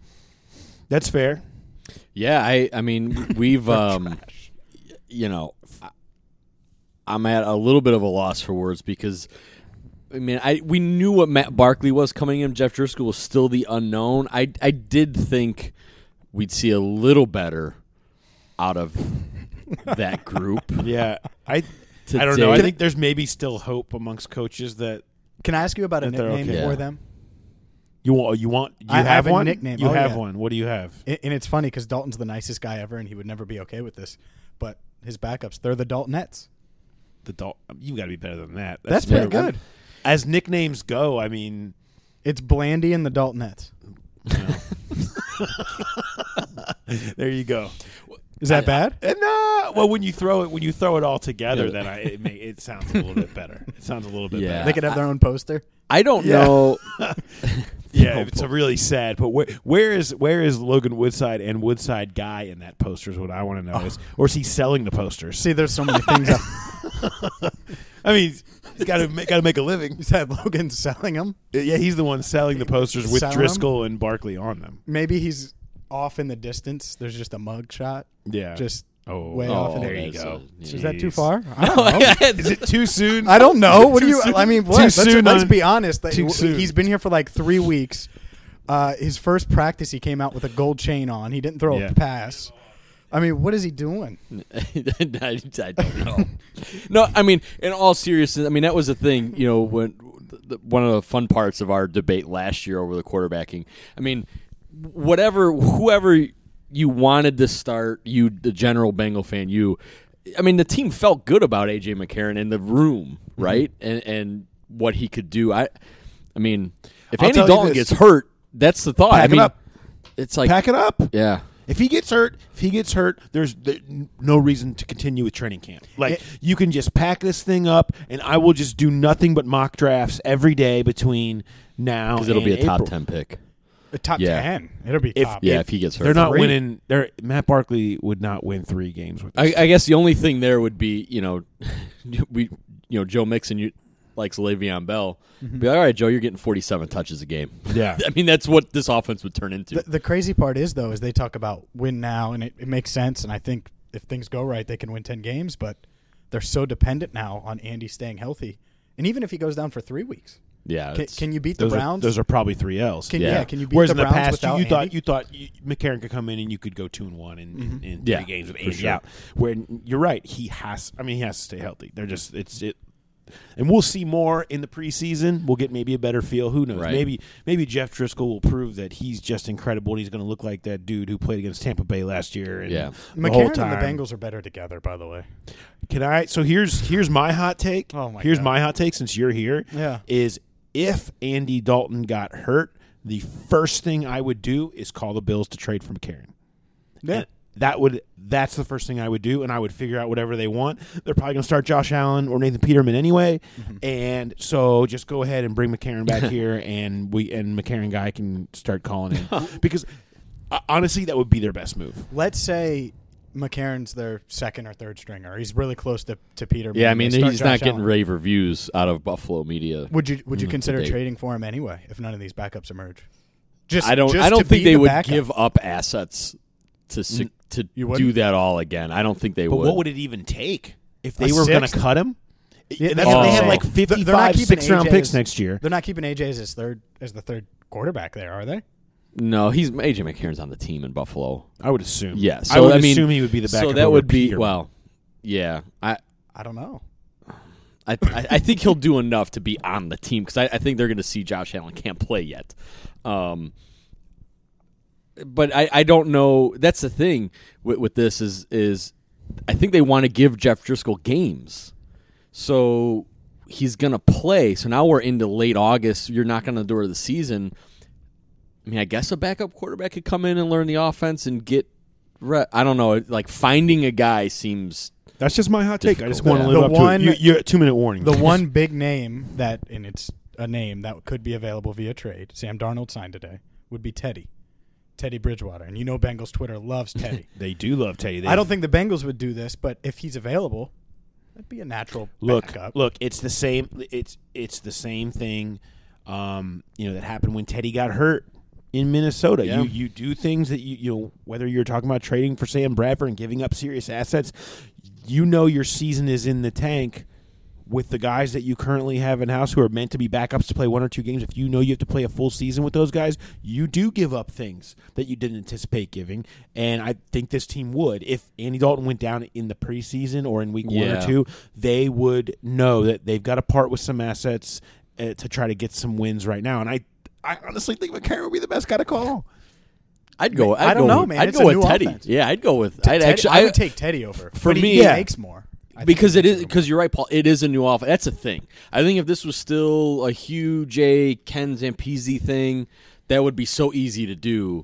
That's fair. Yeah, I I mean we've um you know I- I'm at a little bit of a loss for words because I mean I we knew what Matt Barkley was coming in. Jeff Driscoll was still the unknown. I I did think we'd see a little better out of that group. Yeah, I I Today- don't know. I think there's maybe still hope amongst coaches that Can I ask you about a That they're nickname okay. for Yeah. them? you want. You want. You I have, have a one. nickname. You Oh, have yeah. one. What do you have? And and it's funny because Dalton's the nicest guy ever, and he would never be okay with this. But his backups, they're the Daltonettes. The Dal- You got to be better than that. That's pretty better. good. As nicknames go, I mean, It's Blandy and the Daltonettes. there you go. Is that bad? And uh, well, when you throw it, when you throw it all together, Yeah. then I, it, may, it sounds a little bit better. It sounds a little bit Yeah. better. They could have their own poster. I don't Yeah. know. Yeah, Oh, it's a boy. really sad. But where, where is where is Logan Woodside and Woodside guy in that poster? Is what I want to know. Is or is he selling the posters? See, there's so many things. Up. I mean, he's got to got to make a living. You said Logan's selling them. Yeah, he's the one selling the posters with Selling Driscoll and Barkley on them. Maybe he's off in the distance. There's just a mug shot. Yeah. Just oh, way Oh, off in there the you that's go. a- Is that too Jeez. far? I don't know. Is it too soon? I don't know. What do Too you? soon- I mean, too what? Let's, soon let's on- be honest. That too he- soon. He's been here for like three weeks. Uh, his first practice, he came out with a gold chain on. He didn't throw Yeah. a pass. I mean, what is he doing? I, I don't know. No, I mean, in all seriousness, I mean that was the thing. You know, when the, one of the fun parts of our debate last year over the quarterbacking. I mean, whatever, whoever you wanted to start, you, the general Bengal fan, you. I mean, the team felt good about A J McCarron in the room, right? Mm-hmm. And and what he could do. I, I mean, if I'll Andy tell you Dalton this. gets hurt, that's the thought. Pack I it mean, up. it's like Pack it up. yeah. If he gets hurt, if he gets hurt, there's there, no reason to continue with training camp. Like It- you can just pack this thing up, and I will just do nothing but mock drafts every day between now Because it'll and be a top April. ten pick. A top Yeah. ten. It'll be If- top. Yeah, if he gets hurt. They're not Three. winning. They're Matt Barkley would not win three games with. I, This. I guess the only thing there would be, you know, we, you know, Joe Mixon you, likes Le'Veon Bell. Be like, all right, Joe, you're getting forty-seven touches a game. Yeah. I mean, that's what this offense would turn into. The, the crazy part is, though, is they talk about win now, and it, it makes sense. And I think if things go right, they can win ten games. But they're so dependent now on Andy staying healthy. And even if he goes down for three weeks, yeah, can, it's- can you beat the those Browns? are those are probably three L's. can, yeah. yeah. Can you beat Whereas the in the Browns past, without you thought Andy? you thought you, McCarron could come in and you could go two and one in, in, in Yeah, three games with for Andy sure. out. Where you're right, he has. I mean, he has to stay healthy. They're just it's it, and we'll see more in the preseason. We'll get maybe a better feel. Who knows? Right. Maybe maybe Jeff Driscoll will prove that he's just incredible. and He's going to look like that dude who played against Tampa Bay last year. And Yeah. the whole McCarron time. and the Bengals are better together, by the way. Can I? So here's here's my hot take. Oh, my Here's God. my hot take. Since you're here, Yeah. is if Andy Dalton got hurt, the first thing I would do is call the Bills to trade for McCarron. Yeah. And, that would that's the first thing I would do, and I would figure out whatever they want. They're probably going to start Josh Allen or Nathan Peterman anyway, mm-hmm. and so just go ahead and bring McCarron back here, and we and McCarron guy can start calling in because uh, honestly, that would be their best move. Let's say McCarron's their second or third stringer. He's really close to, to Peterman. Yeah, I mean, he's Josh not getting Allen. rave reviews out of Buffalo media. Would you Would you mm, consider today. trading for him anyway if none of these backups emerge? Just I don't. Just I don't to think be they the would backup. give up assets to to You do wouldn't? that all again. I don't think they But would. what would it even take if they A were going to sixth? cut him? Yeah, And that's that's what they I'm have saying. like They're- they're not fifty-five keeping six round A J's picks next year. They're not keeping A J as his third as the third quarterback there, are they? No, he's A J McCarron's on the team in Buffalo. I would assume. Yeah, so I would I mean, assume he would be the backup. So that over would be Peterman. well, yeah. I I don't know. I I, I think he'll do enough to be on the team because I, I think they're going to see Josh Allen can't play yet. Um, but I, I don't know. That's the thing with, with this is is I think they want to give Jeff Driscoll games, so he's going to play. So now we're into late August. You're not going to do the season. I mean, I guess a backup quarterback could come in and learn the offense and get. Re- I don't know. Like finding a guy seems. That's just my hot take. I just Difficult. want to The live up one- to it. You, you, two minute warning. The one big name that, and it's a name that could be available via trade, Sam Darnold signed today, would be Teddy. Teddy Bridgewater. And you know Bengals Twitter loves Teddy. They do love Teddy. They I don't think the Bengals would do this, but if he's available, that'd be a natural look. backup. Look, it's the same. It's it's the same thing. Um, you know that happened when Teddy got hurt in Minnesota. Yeah. You you do things that you you know whether you're talking about trading for Sam Bradford and giving up serious assets. You know your season is in the tank with the guys that you currently have in house who are meant to be backups to play one or two games. If you know you have to play a full season with those guys, you do give up things that you didn't anticipate giving. And I think this team would. If Andy Dalton went down in the preseason or in week one Yeah. or two, they would know that they've got to part with some assets uh, to try to get some wins right now. And I, I honestly think McCarron would be the best guy to call. I'd go. I'd I don't go know, with, man. I'd It's go a with new Teddy. offense. Yeah, I'd go with. T- I'd Teddy- actually. I would take Teddy over. for but he, me- he Yeah. makes more. I think because he it makes is a little because you're right, Paul. It is a new offense. That's a thing. I think if this was still a Hugh J. Ken Zampese thing, that would be so easy to do.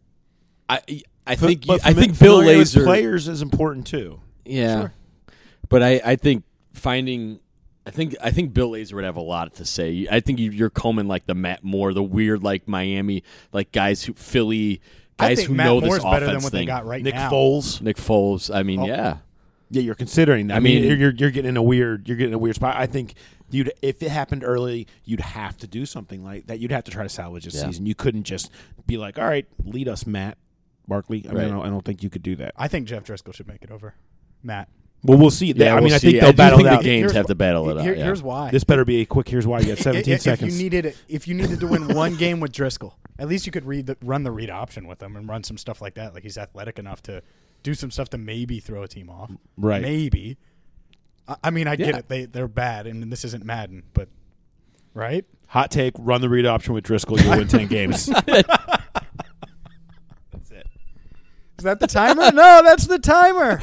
I I think you, But I fami- think Bill familiar with Lazor. players is important too. Yeah, Sure. but I, I think finding. I think I think Bill Lazor would have a lot to say. I think you, you're combing like the Matt Moore, the weird like Miami, like guys who Philly I guys think who Matt know Moore's this better offense than what thing. they got right Nick now. Foles. Nick Foles. I mean, Oh. yeah. Yeah, you're considering that. I, I mean, mean- you're, you're you're getting in a weird you're getting in a weird spot. I think you'd if it happened early, you'd have to do something like that. You'd have to try to salvage this Yeah. season. You couldn't just be like, all right, lead us, Matt Barkley. I mean, Right. I, don't, I don't think you could do that. I think Jeff Driscoll should make it over. Matt. Well, we'll see. Yeah, I we'll mean, I see. think they'll do battle think it the out. games Here's have wh- to battle it Here- out. Yeah. Here's why. This better be a quick. Here's why you got seventeen if, seconds. If you needed, if you needed to win one game with Driscoll, at least you could read the, run the read option with him and run some stuff like that. Like he's athletic enough to do some stuff to maybe throw a team off. Right. Maybe. I, I mean, I get Yeah. it. They they're bad, and this isn't Madden, but right. Hot take: run the read option with Driscoll. You'll win ten games. That's it. Is that the timer? No, that's the timer.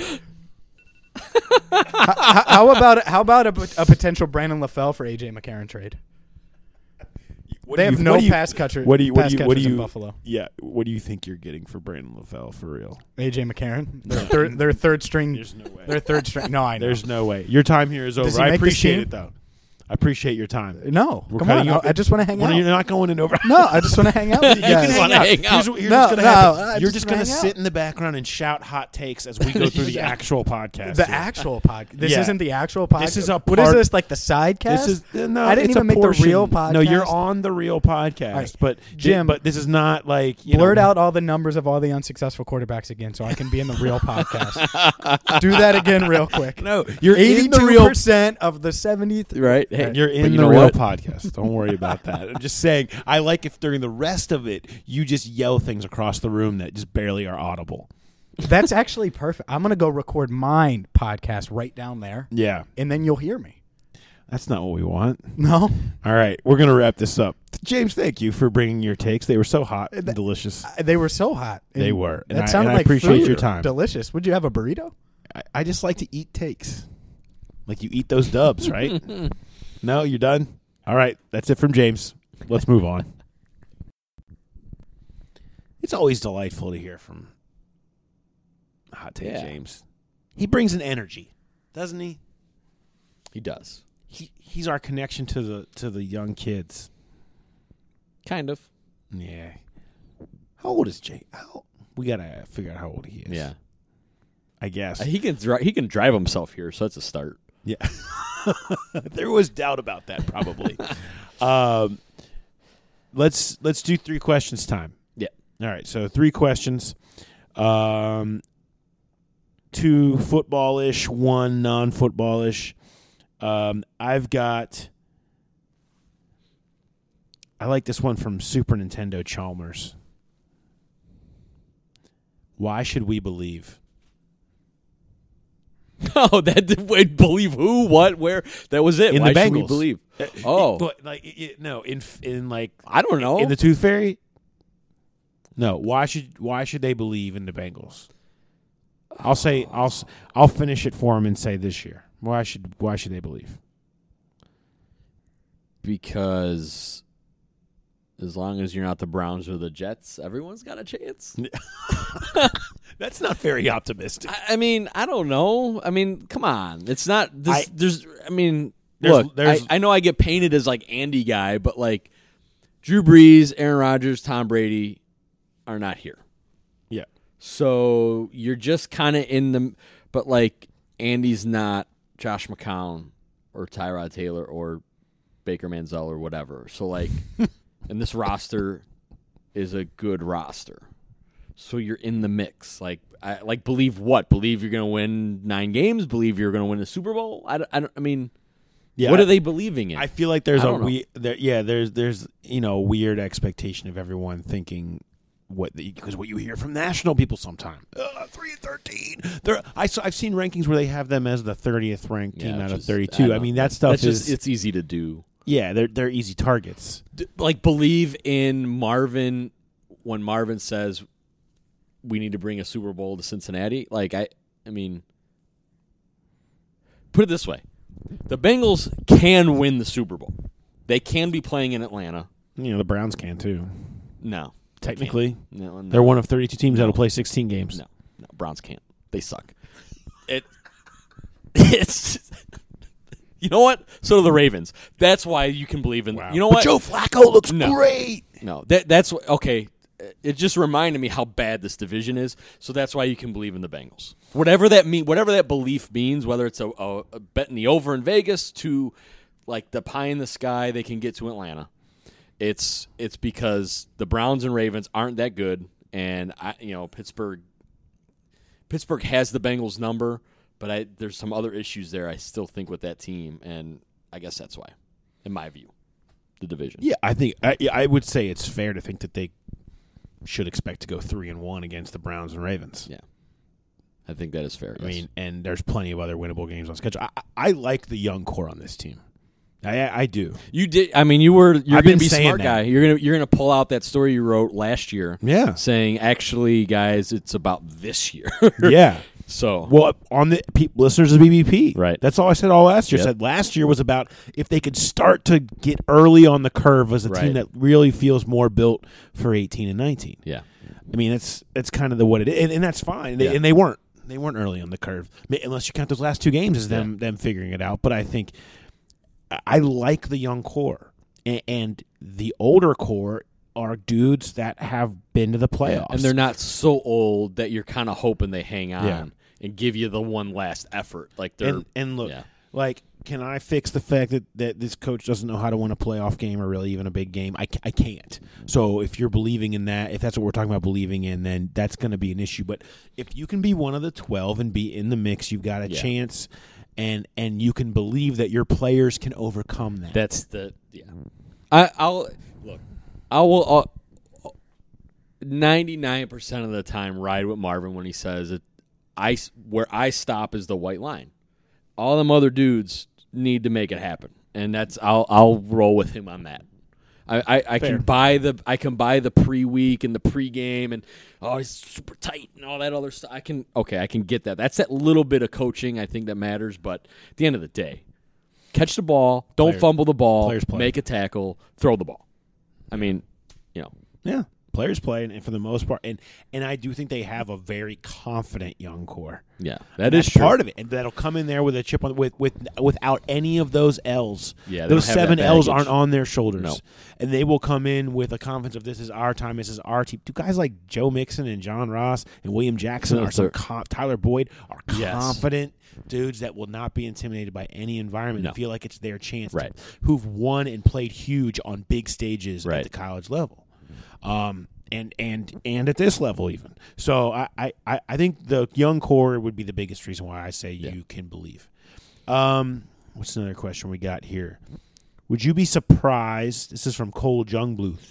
how, how about how about a, a potential Brandon LaFell for A J McCarron trade? What They do have you- no what do you- pass catcher. What do you? What pass do you? What do catchers in you? Buffalo. Yeah. What do you think you're getting for Brandon LaFell for real? A J McCarron. They're third. They're third string. There's no way. They're third string. No, I know. There's no way. Your time here is over. Does he I make this appreciate team? it though. I appreciate your time. No, We're come cutting on. you off. I, I just want to hang Well, out. you're not going in over. No, I just want to hang out with you You guys. can wanna hang out. hang out. Here's, what- here's No, what's gonna no, happen. I You're just just wanna going to hang sit out. in the background and shout hot takes as we go through the Yeah. actual podcast. The here. actual podcast. This Yeah. isn't the actual podcast. This is a What is part- this, like the sidecast? This is uh, no. I didn't it's even a make portion. the real podcast. No, you're on the real podcast. All right. But Jim, but this is not like you Blurt know, out all the numbers of all the unsuccessful quarterbacks again so I can be in the real podcast. Do that again real quick. No, you're in the eighty-two real. percent of the seventy-three. Right? Hey, You're but in you the know real what? podcast. Don't worry about that. I'm just saying. I like if during the rest of it you just yell things across the room that just barely are audible. That's actually perfect. I'm going to go record my podcast right down there, Yeah, and then you'll hear me. that's not what we want. No? All right, we're gonna wrap this up. James, thank you for bringing your takes. They were so hot and delicious. Uh, They were so hot. They And were. And That I- sounded and I like appreciate food. your time. Delicious. Would you have a burrito? I, I just like to eat takes, like you eat those dubs, right? No, you're done. All right, that's it from James. Let's move on. It's always delightful to hear from Hot take, Yeah. James. He brings an energy, doesn't he? He does. He he's our connection to the to the young kids. Kind of. Yeah. How old is Jay? How we gotta figure out how old he is. Yeah. I guess Uh, He can dri- he can drive himself here, so that's a start. Yeah. There was doubt about that, probably. um, let's let's do three questions time. Yeah. All right. So three questions. Um, two football-ish, one non-football-ish. Um, I've got. I like this one from Super Nintendo Chalmers. Why should we believe? Oh, that did, wait, believe who, what, where? That was it. In Why the should we Bengals. believe? Uh, Oh. but like it, no, in in like I don't know. in the Tooth Fairy. No, why should why should they believe in the Bengals? I'll say I'll s- I'll finish it for them and say this year. Why should why should they believe? Because as long as you're not the Browns or the Jets, everyone's got a chance. That's not very optimistic. I, I mean, I don't know. I mean, come on. It's not this, I- there's I mean, There's- look, there's- I, I know I get painted as like Andy guy, but like Drew Brees, Aaron Rodgers, Tom Brady are not here. Yeah. So you're just kind of in the, but like Andy's not Josh McCown or Tyrod Taylor or Baker Manziel or whatever. So like, and this roster is a good roster. So you're in the mix. Like, I like believe what? Believe you're going to win nine games? Believe you're going to win the Super Bowl? I, don't- I, don't, I mean, Yeah, what I- are they believing in? I feel like there's I a don't know. we there, yeah there's there's you know a weird expectation of everyone thinking what the, because what you hear from national people sometimes uh, three and thirteen. They're I saw, I've seen rankings where they have them as the thirtieth ranked team Yeah, out of just- thirty-two. I, don't mean know. that stuff That's is just, it's easy to do. yeah they're they're easy targets. D- like believe in Marvin when Marvin says we need to bring a Super Bowl to Cincinnati. Like I, I mean, put it this way: the Bengals can win the Super Bowl. They can be playing in Atlanta. You know the Browns can too. No, they Technically, can't. no, no, they're one of thirty-two teams that'll play sixteen games. no, no. Browns can't. They suck. It, it's. You know what? So do the Ravens. That's why you can believe in. Wow. You know But what? Joe Flacco looks No. great. No, that that's what- okay. It just reminded me how bad this division is. So that's why you can believe in the Bengals. Whatever that mean, whatever that belief means, whether it's a, a, a bet in the over in Vegas to like the pie in the sky they can get to Atlanta. It's it's because the Browns and Ravens aren't that good, and I you know Pittsburgh. Pittsburgh has the Bengals number, but I, there's some other issues there. I still think with that team, and I guess that's why, in my view, the division. Yeah, I think I, I would say it's fair to think that they should expect to go three and one against the Browns and Ravens. Yeah. I think that is fair. I yes. mean, and there's plenty of other winnable games on schedule. I, I like the young core on this team. I I do. you did. I mean, you were. You're I've going been to be saying smart that. guy. You're going to. You're going to pull out that story you wrote last year. Yeah. Saying, actually, guys, it's about this year. Yeah. So. Well, on the pe- listeners of B B P, Right. That's all I said all last year. Yep. Said last year was about if they could start to get early on the curve as a Right. team that really feels more built for eighteen and nineteen. Yeah. I mean, it's it's kind of the what it is, and, and that's fine. They, Yeah. And they weren't they weren't early on the curve, Ma- unless you count those last two games as them them figuring it out. But I think I- I like the young core, and, and the older core are dudes that have been to the playoffs, And they're not so old that you're kind of hoping they hang on Yeah. and give you the one last effort. Like they're. And, and look, yeah. like, can I fix the fact that, that this coach doesn't know how to win a playoff game or really even a big game? I, ca- I can't. So if you're believing in that, if that's what we're talking about believing in, then that's going to be an issue. But if you can be one of the twelve and be in the mix, you've got a Yeah. chance, and and you can believe that your players can overcome that. That's the yeah. I, I'll look. I will ninety nine percent of the time ride with Marvin when he says it. I where I stop is the white line. All them other dudes need to make it happen, and that's I'll I'll roll with him on that. I, I, I Fair. can buy the I can buy the pre week and the pregame and oh he's super tight and all that other stuff. I can okay I can get that. That's that little bit of coaching I think that matters. But at the end of the day, catch the ball, don't Players- fumble the ball, players play. make a tackle, throw the ball. I mean, you know, yeah. players play, and, and for the most part, and and I do think they have a very confident young core. Yeah, that And is that's true. part of it, and that'll come in there with a chip on with with without any of those L's. Yeah, they those don't have seven that L's baggage. aren't on their shoulders, No. and they will come in with a confidence of this is our time, this is our team. Do guys like Joe Mixon and John Ross and William Jackson No, are some they're- com- Tyler Boyd are Yes. confident dudes that will not be intimidated by any environment No. and feel like it's their chance. Right. To, who've won and played huge on big stages Right. at the college level. Um, and and and at this level even. So I, I, I I think the young core would be the biggest reason why I say Yeah. you can believe. Um, what's another question we got here? Would you be surprised? This is from Cole Jungbluth.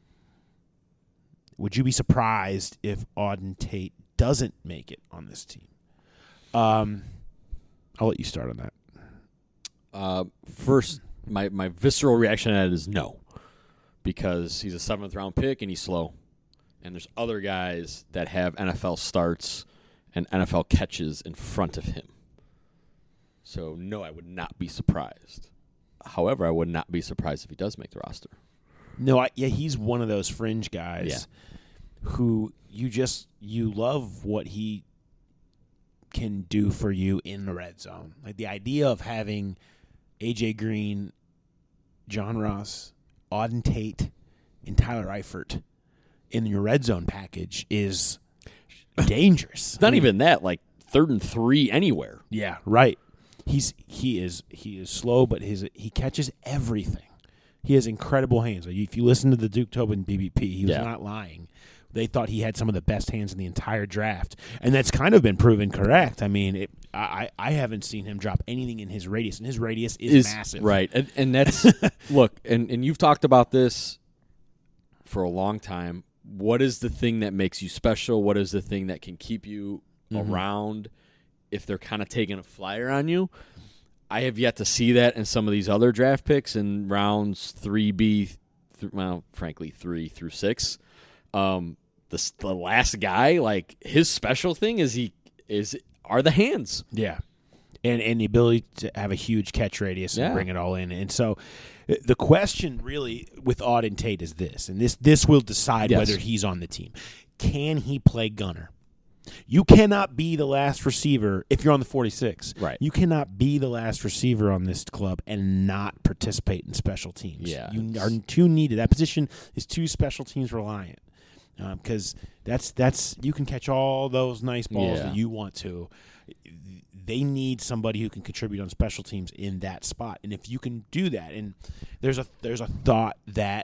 Would you be surprised if Auden Tate doesn't make it on this team? Um, I'll let you start on that. Uh, first, my, my visceral reaction to that is no, because he's a seventh round pick and he's slow, and there's other guys that have N F L starts and N F L catches in front of him. So no, I would not be surprised. However, I would not be surprised if he does make the roster. No, I, yeah, he's one of those fringe guys Yeah. who you just you love what he can do for you in the red zone. Like the idea of having A J Green, John Ross, Auden Tate, and Tyler Eifert in your red zone package is dangerous. It's not even that, like third and three anywhere. Yeah, right. He's he is he is slow, but his he catches everything. He has incredible hands. If you listen to the Duke Tobin B B P, he was Yeah. not lying. They thought he had some of the best hands in the entire draft, and that's kind of been proven correct. I mean, it, I I haven't seen him drop anything in his radius, and his radius is, Is massive. right, and, and that's look, and, and you've talked about this for a long time. What is the thing that makes you special? What is the thing that can keep you Mm-hmm. around if they're kind of taking a flyer on you? I have yet to see that in some of these other draft picks in rounds three B, th- well, frankly, three through six. Um, the the last guy, like his special thing is he is are the hands. Yeah, and and the ability to have a huge catch radius and Yeah. bring it all in. And so, uh, the question really with Auden Tate is this, and this this will decide Yes. whether he's on the team. Can he play gunner? You cannot be the last receiver if you're on the forty-six. Right. You cannot be the last receiver on this club and not participate in special teams. Yeah, You it's- are too needed. That position is too special teams reliant. Because that's that's you can catch all those nice balls Yeah. that you want to. They need somebody who can contribute on special teams in that spot, and if you can do that, and there's a there's a thought that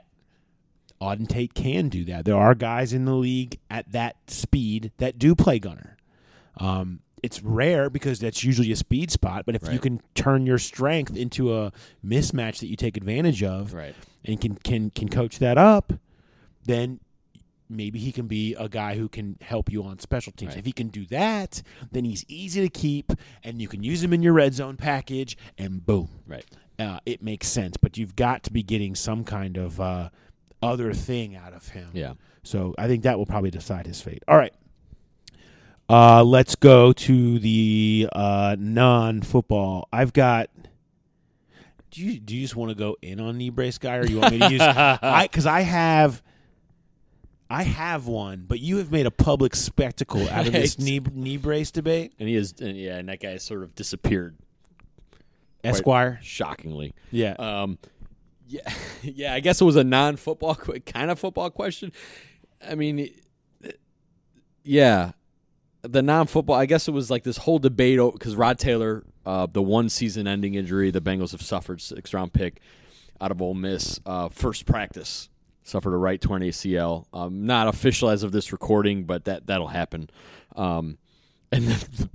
Auden Tate can do that. There are guys in the league at that speed that do play gunner. Um, it's rare because that's usually a speed spot, but if you Right. can turn your strength into a mismatch that you take advantage of, Right. and can can can coach that up, then maybe he can be a guy who can help you on special teams. Right. If he can do that, then he's easy to keep, and you can use him in your red zone package, and boom, Right. uh, it makes sense. But you've got to be getting some kind of uh, other thing out of him. Yeah. So I think that will probably decide his fate. All right. Uh, let's go to the uh, non-football. I've got. Do you do you just want to go in on knee brace guy, or you want me to use? I because I have. I have one, but you have made a public spectacle out of this Right. knee knee brace debate, And he is, and yeah, and that guy sort of disappeared. Esquire. Shockingly. Yeah, Um, yeah, yeah. I guess it was a non-football qu- kind of football question. I mean, it- yeah, the non-football. I guess it was like this whole debate because Rod Taylor, uh, the one season-ending injury the Bengals have suffered, sixth-round pick out of Ole Miss, uh, first practice suffered a right torn A C L. Um, not official as of this recording, but that that'll happen. Um, and then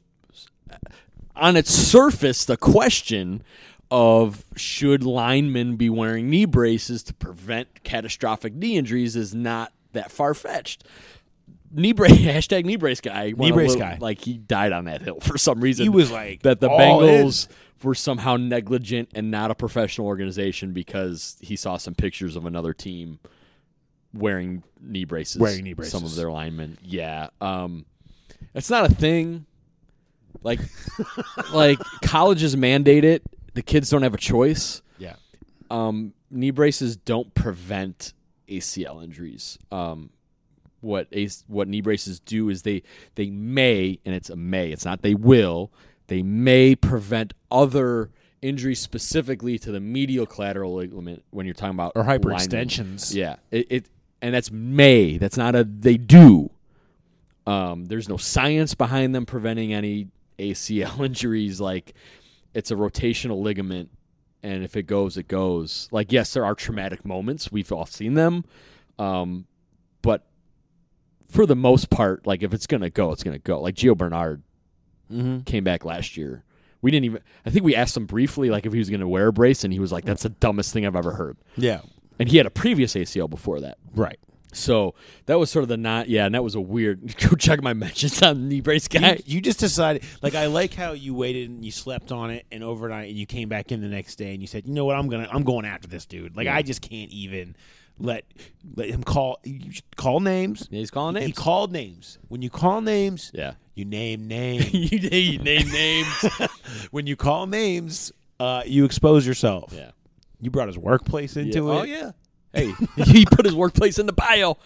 on its surface, the question of should linemen be wearing knee braces to prevent catastrophic knee injuries is not that far-fetched. Knee brace, hashtag knee brace guy. went Knee a brace little- guy. Like he died on that hill for some reason. he was like that the all Bengals in. were somehow negligent and not a professional organization because he saw some pictures of another team wearing knee braces. Wearing knee braces. Some of their linemen. Yeah. Um, it's not a thing. Like, like colleges mandate it. The kids don't have a choice. Yeah. Um, knee braces don't prevent A C L injuries. Um, what a, what knee braces do is they they may, and it's a may, it's not they will, they may prevent other injuries specifically to the medial collateral ligament when you're talking about Or linemen. hyperextensions. Yeah, it, it and that's may. That's not a they do. Um, there's no science behind them preventing any A C L injuries. Like, it's a rotational ligament, and if it goes, it goes. Like, yes, there are traumatic moments. We've all seen them. Um, but for the most part, like, if it's going to go, it's going to go. Like, Gio Bernard Mm-hmm. came back last year. We didn't even – I think we asked him briefly, like, if he was going to wear a brace, and he was like, that's the dumbest thing I've ever heard. Yeah. And he had a previous A C L before that. Right. So that was sort of the not – yeah, and that was a weird – go check my mentions on the knee brace guy. You, you just decided, like, I like how you waited and you slept on it and overnight and you came back in the next day and you said, you know what, I'm gonna, I'm going after this dude. Like, Yeah. I just can't even let let him call you should call names. Yeah, he's calling He names. called names. When you call names, Yeah. you name names. you, you name names. When you call names, uh, you expose yourself. Yeah. You brought his workplace into Yeah. it. Oh, yeah. Hey, he put his workplace in the bio.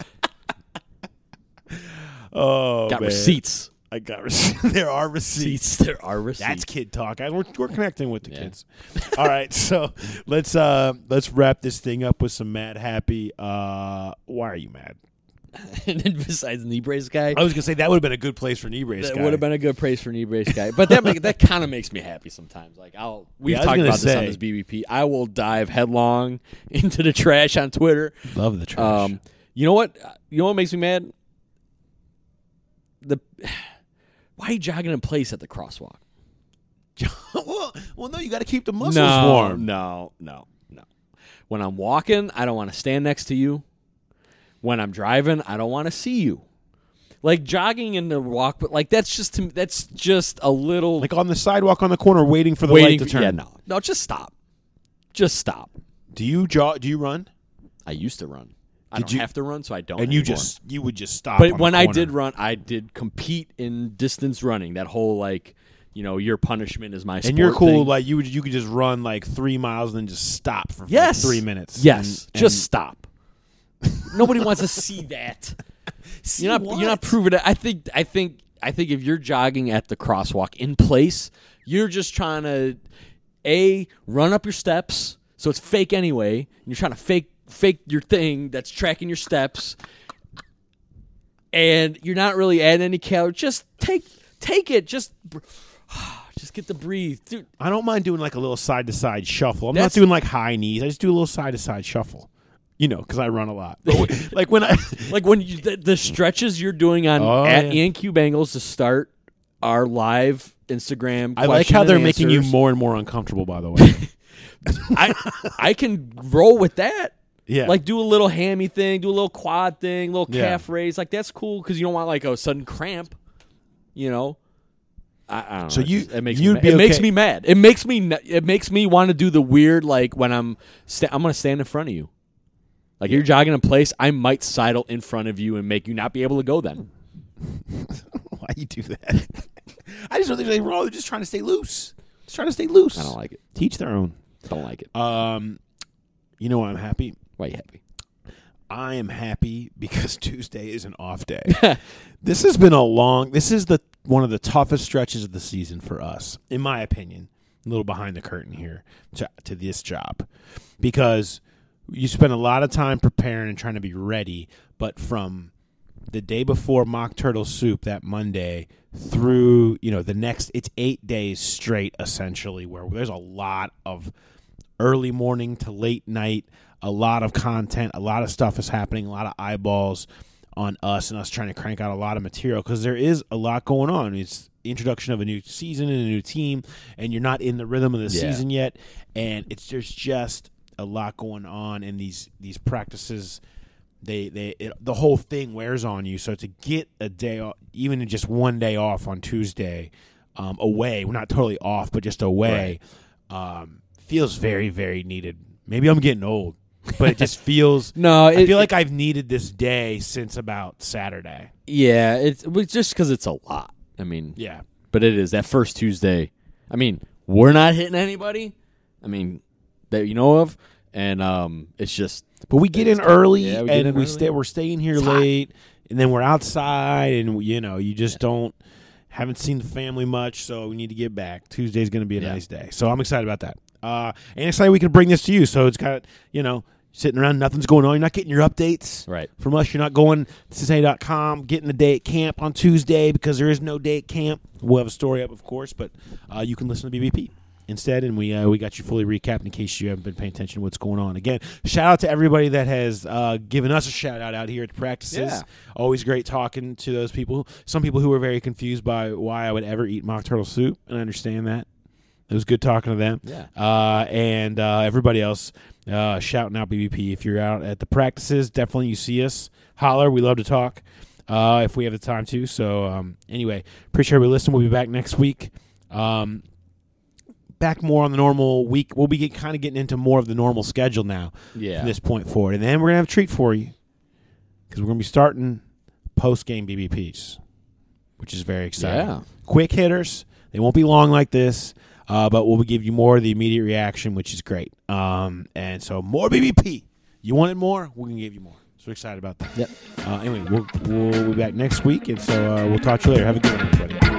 Oh, Got man. receipts. I got receipts. There are receipts. Receipts. There are receipts. That's kid talk. I, we're, we're connecting with the Yeah. kids. All right, so let's uh, let's wrap this thing up with some mad happy. Uh, why are you mad? And then besides the knee brace guy, I was gonna say that would have been a good place for knee brace. that guy. would have been a good praise for knee brace guy. But that make, that kind of makes me happy sometimes. Like I'll we've Yeah, I was talked gonna about this on say. this B B P. I will dive headlong into the trash on Twitter. Love the trash. Um, you know what? You know what makes me mad? The why are you jogging in place at the crosswalk? well, well, no, you got to keep the muscles no, warm. No, no, no. When I'm walking, I don't want to stand next to you. When I'm driving, I don't want to see you. Like jogging in the walk, but like that's just to, that's just a little Like on the sidewalk on the corner, waiting for the waiting light to for- turn. Yeah, no, no, just stop, just stop. Do you jog? Do you run? I used to run. I Did don't you- have to run, so I don't. And you anymore. just you would just stop. But on when the I corner. did run, I did compete in distance running. That whole like, you know, your punishment is my sport and you're cool, thing. like you would you could just run like three miles and then just stop for like, Yes. three minutes. Yes, And- just and- stop. Nobody wants to see that. See You're not. what? You're not proving it. I think. I think. I think if you're jogging at the crosswalk in place, you're just trying to a run up your steps, so it's fake anyway. And you're trying to fake fake your thing that's tracking your steps, and you're not really adding any calories. Just take take it. Just just get to breathe, dude. I don't mind doing like a little side to side shuffle. I'm That's- not doing like high knees. I just do a little side to side shuffle. You know, because I run a lot. But when- like when I Like when you, the, the stretches you're doing on Oh, at yeah. Ian Q Bengals to start our live Instagram. I like question how and they're making you answers. more and more uncomfortable. By the way, I I can roll with that. yeah, Like do a little hammy thing, do a little quad thing, little Yeah. calf raise. Like that's cool because you don't want like a sudden cramp. You know. I, I don't So know. you- it, just- it makes you'd me, be it makes okay- me mad. It makes me n- it makes me want to do the weird like when I'm sta- I'm gonna stand in front of you. Like you're jogging in place, I might sidle in front of you and make you not be able to go then. why you do that? I just don't think they're wrong. They're just trying to stay loose. Just trying to stay loose. I don't like it. Teach their own. Don't like it. Um, you know why I'm happy? Why you happy? I am happy because Tuesday is an off day. This has been a long. This is the one of the toughest stretches of the season for us, in my opinion. A little behind the curtain here to to this job, because you spend a lot of time preparing and trying to be ready, but from the day before Mock Turtle Soup that Monday through, you know, the next, it's eight days straight essentially, where there's a lot of early morning to late night, a lot of content, a lot of stuff is happening, a lot of eyeballs on us and us trying to crank out a lot of material because there is a lot going on. It's the introduction of a new season and a new team, and you're not in the rhythm of the Yeah. season yet, and it's there's just a lot going on, and these these practices, they they it, the whole thing wears on you. So to get a day off, even just one day off on Tuesday, um, away, we're not totally off, but just away, um, feels very very needed. Maybe I'm getting old, but it just feels. No, I it, feel like I've needed this day since about Saturday. yeah, it's it was just because it's a lot. I mean, Yeah, but it is that first Tuesday. I mean, we're not hitting anybody. I mean, that you know of. and um, it's just. But we get in early, Yeah, we get and in we early. stay. We're staying here It's hot. late, and then we're outside, and you know, you just don't haven't seen the family much, so we need to get back. Tuesday's going to be a Yeah. nice day, so I'm excited about that. Uh, and excited we could bring this to you. So it's kind of you know sitting around, nothing's going on. You're not getting your updates Right. from us. You're not going to Cincinnati dot com, getting the day at camp on Tuesday because there is no day at camp. We'll have a story up, of course, but uh, you can listen to B B P. Instead, and we uh, we got you fully recapped in case you haven't been paying attention to what's going on. Again, shout out to everybody that has uh, given us a shout out out here at the practices. Yeah. Always great talking to those people. Some people who were very confused by why I would ever eat mock turtle soup, and I understand that. It was good talking to them. Yeah. Uh, and uh, everybody else uh, shouting out B B P. If you're out at the practices, definitely you see us. Holler. We love to talk uh, if we have the time to. So um, anyway, appreciate everybody listening. We'll be back next week. Um, back more on the normal week. We'll be get, kind of getting into more of the normal schedule now Yeah. from this point forward. And then we're going to have a treat for you because we're going to be starting post-game B B Ps, which is very exciting. Yeah. Quick hitters. They won't be long like this, uh, but we'll give you more of the immediate reaction, which is great. Um, and so more B B P. You wanted more? We're going to give you more. So we're excited about that. Yep. Uh, anyway, we'll, we'll be back next week, and so uh, we'll talk to you later. Have a good one, everybody.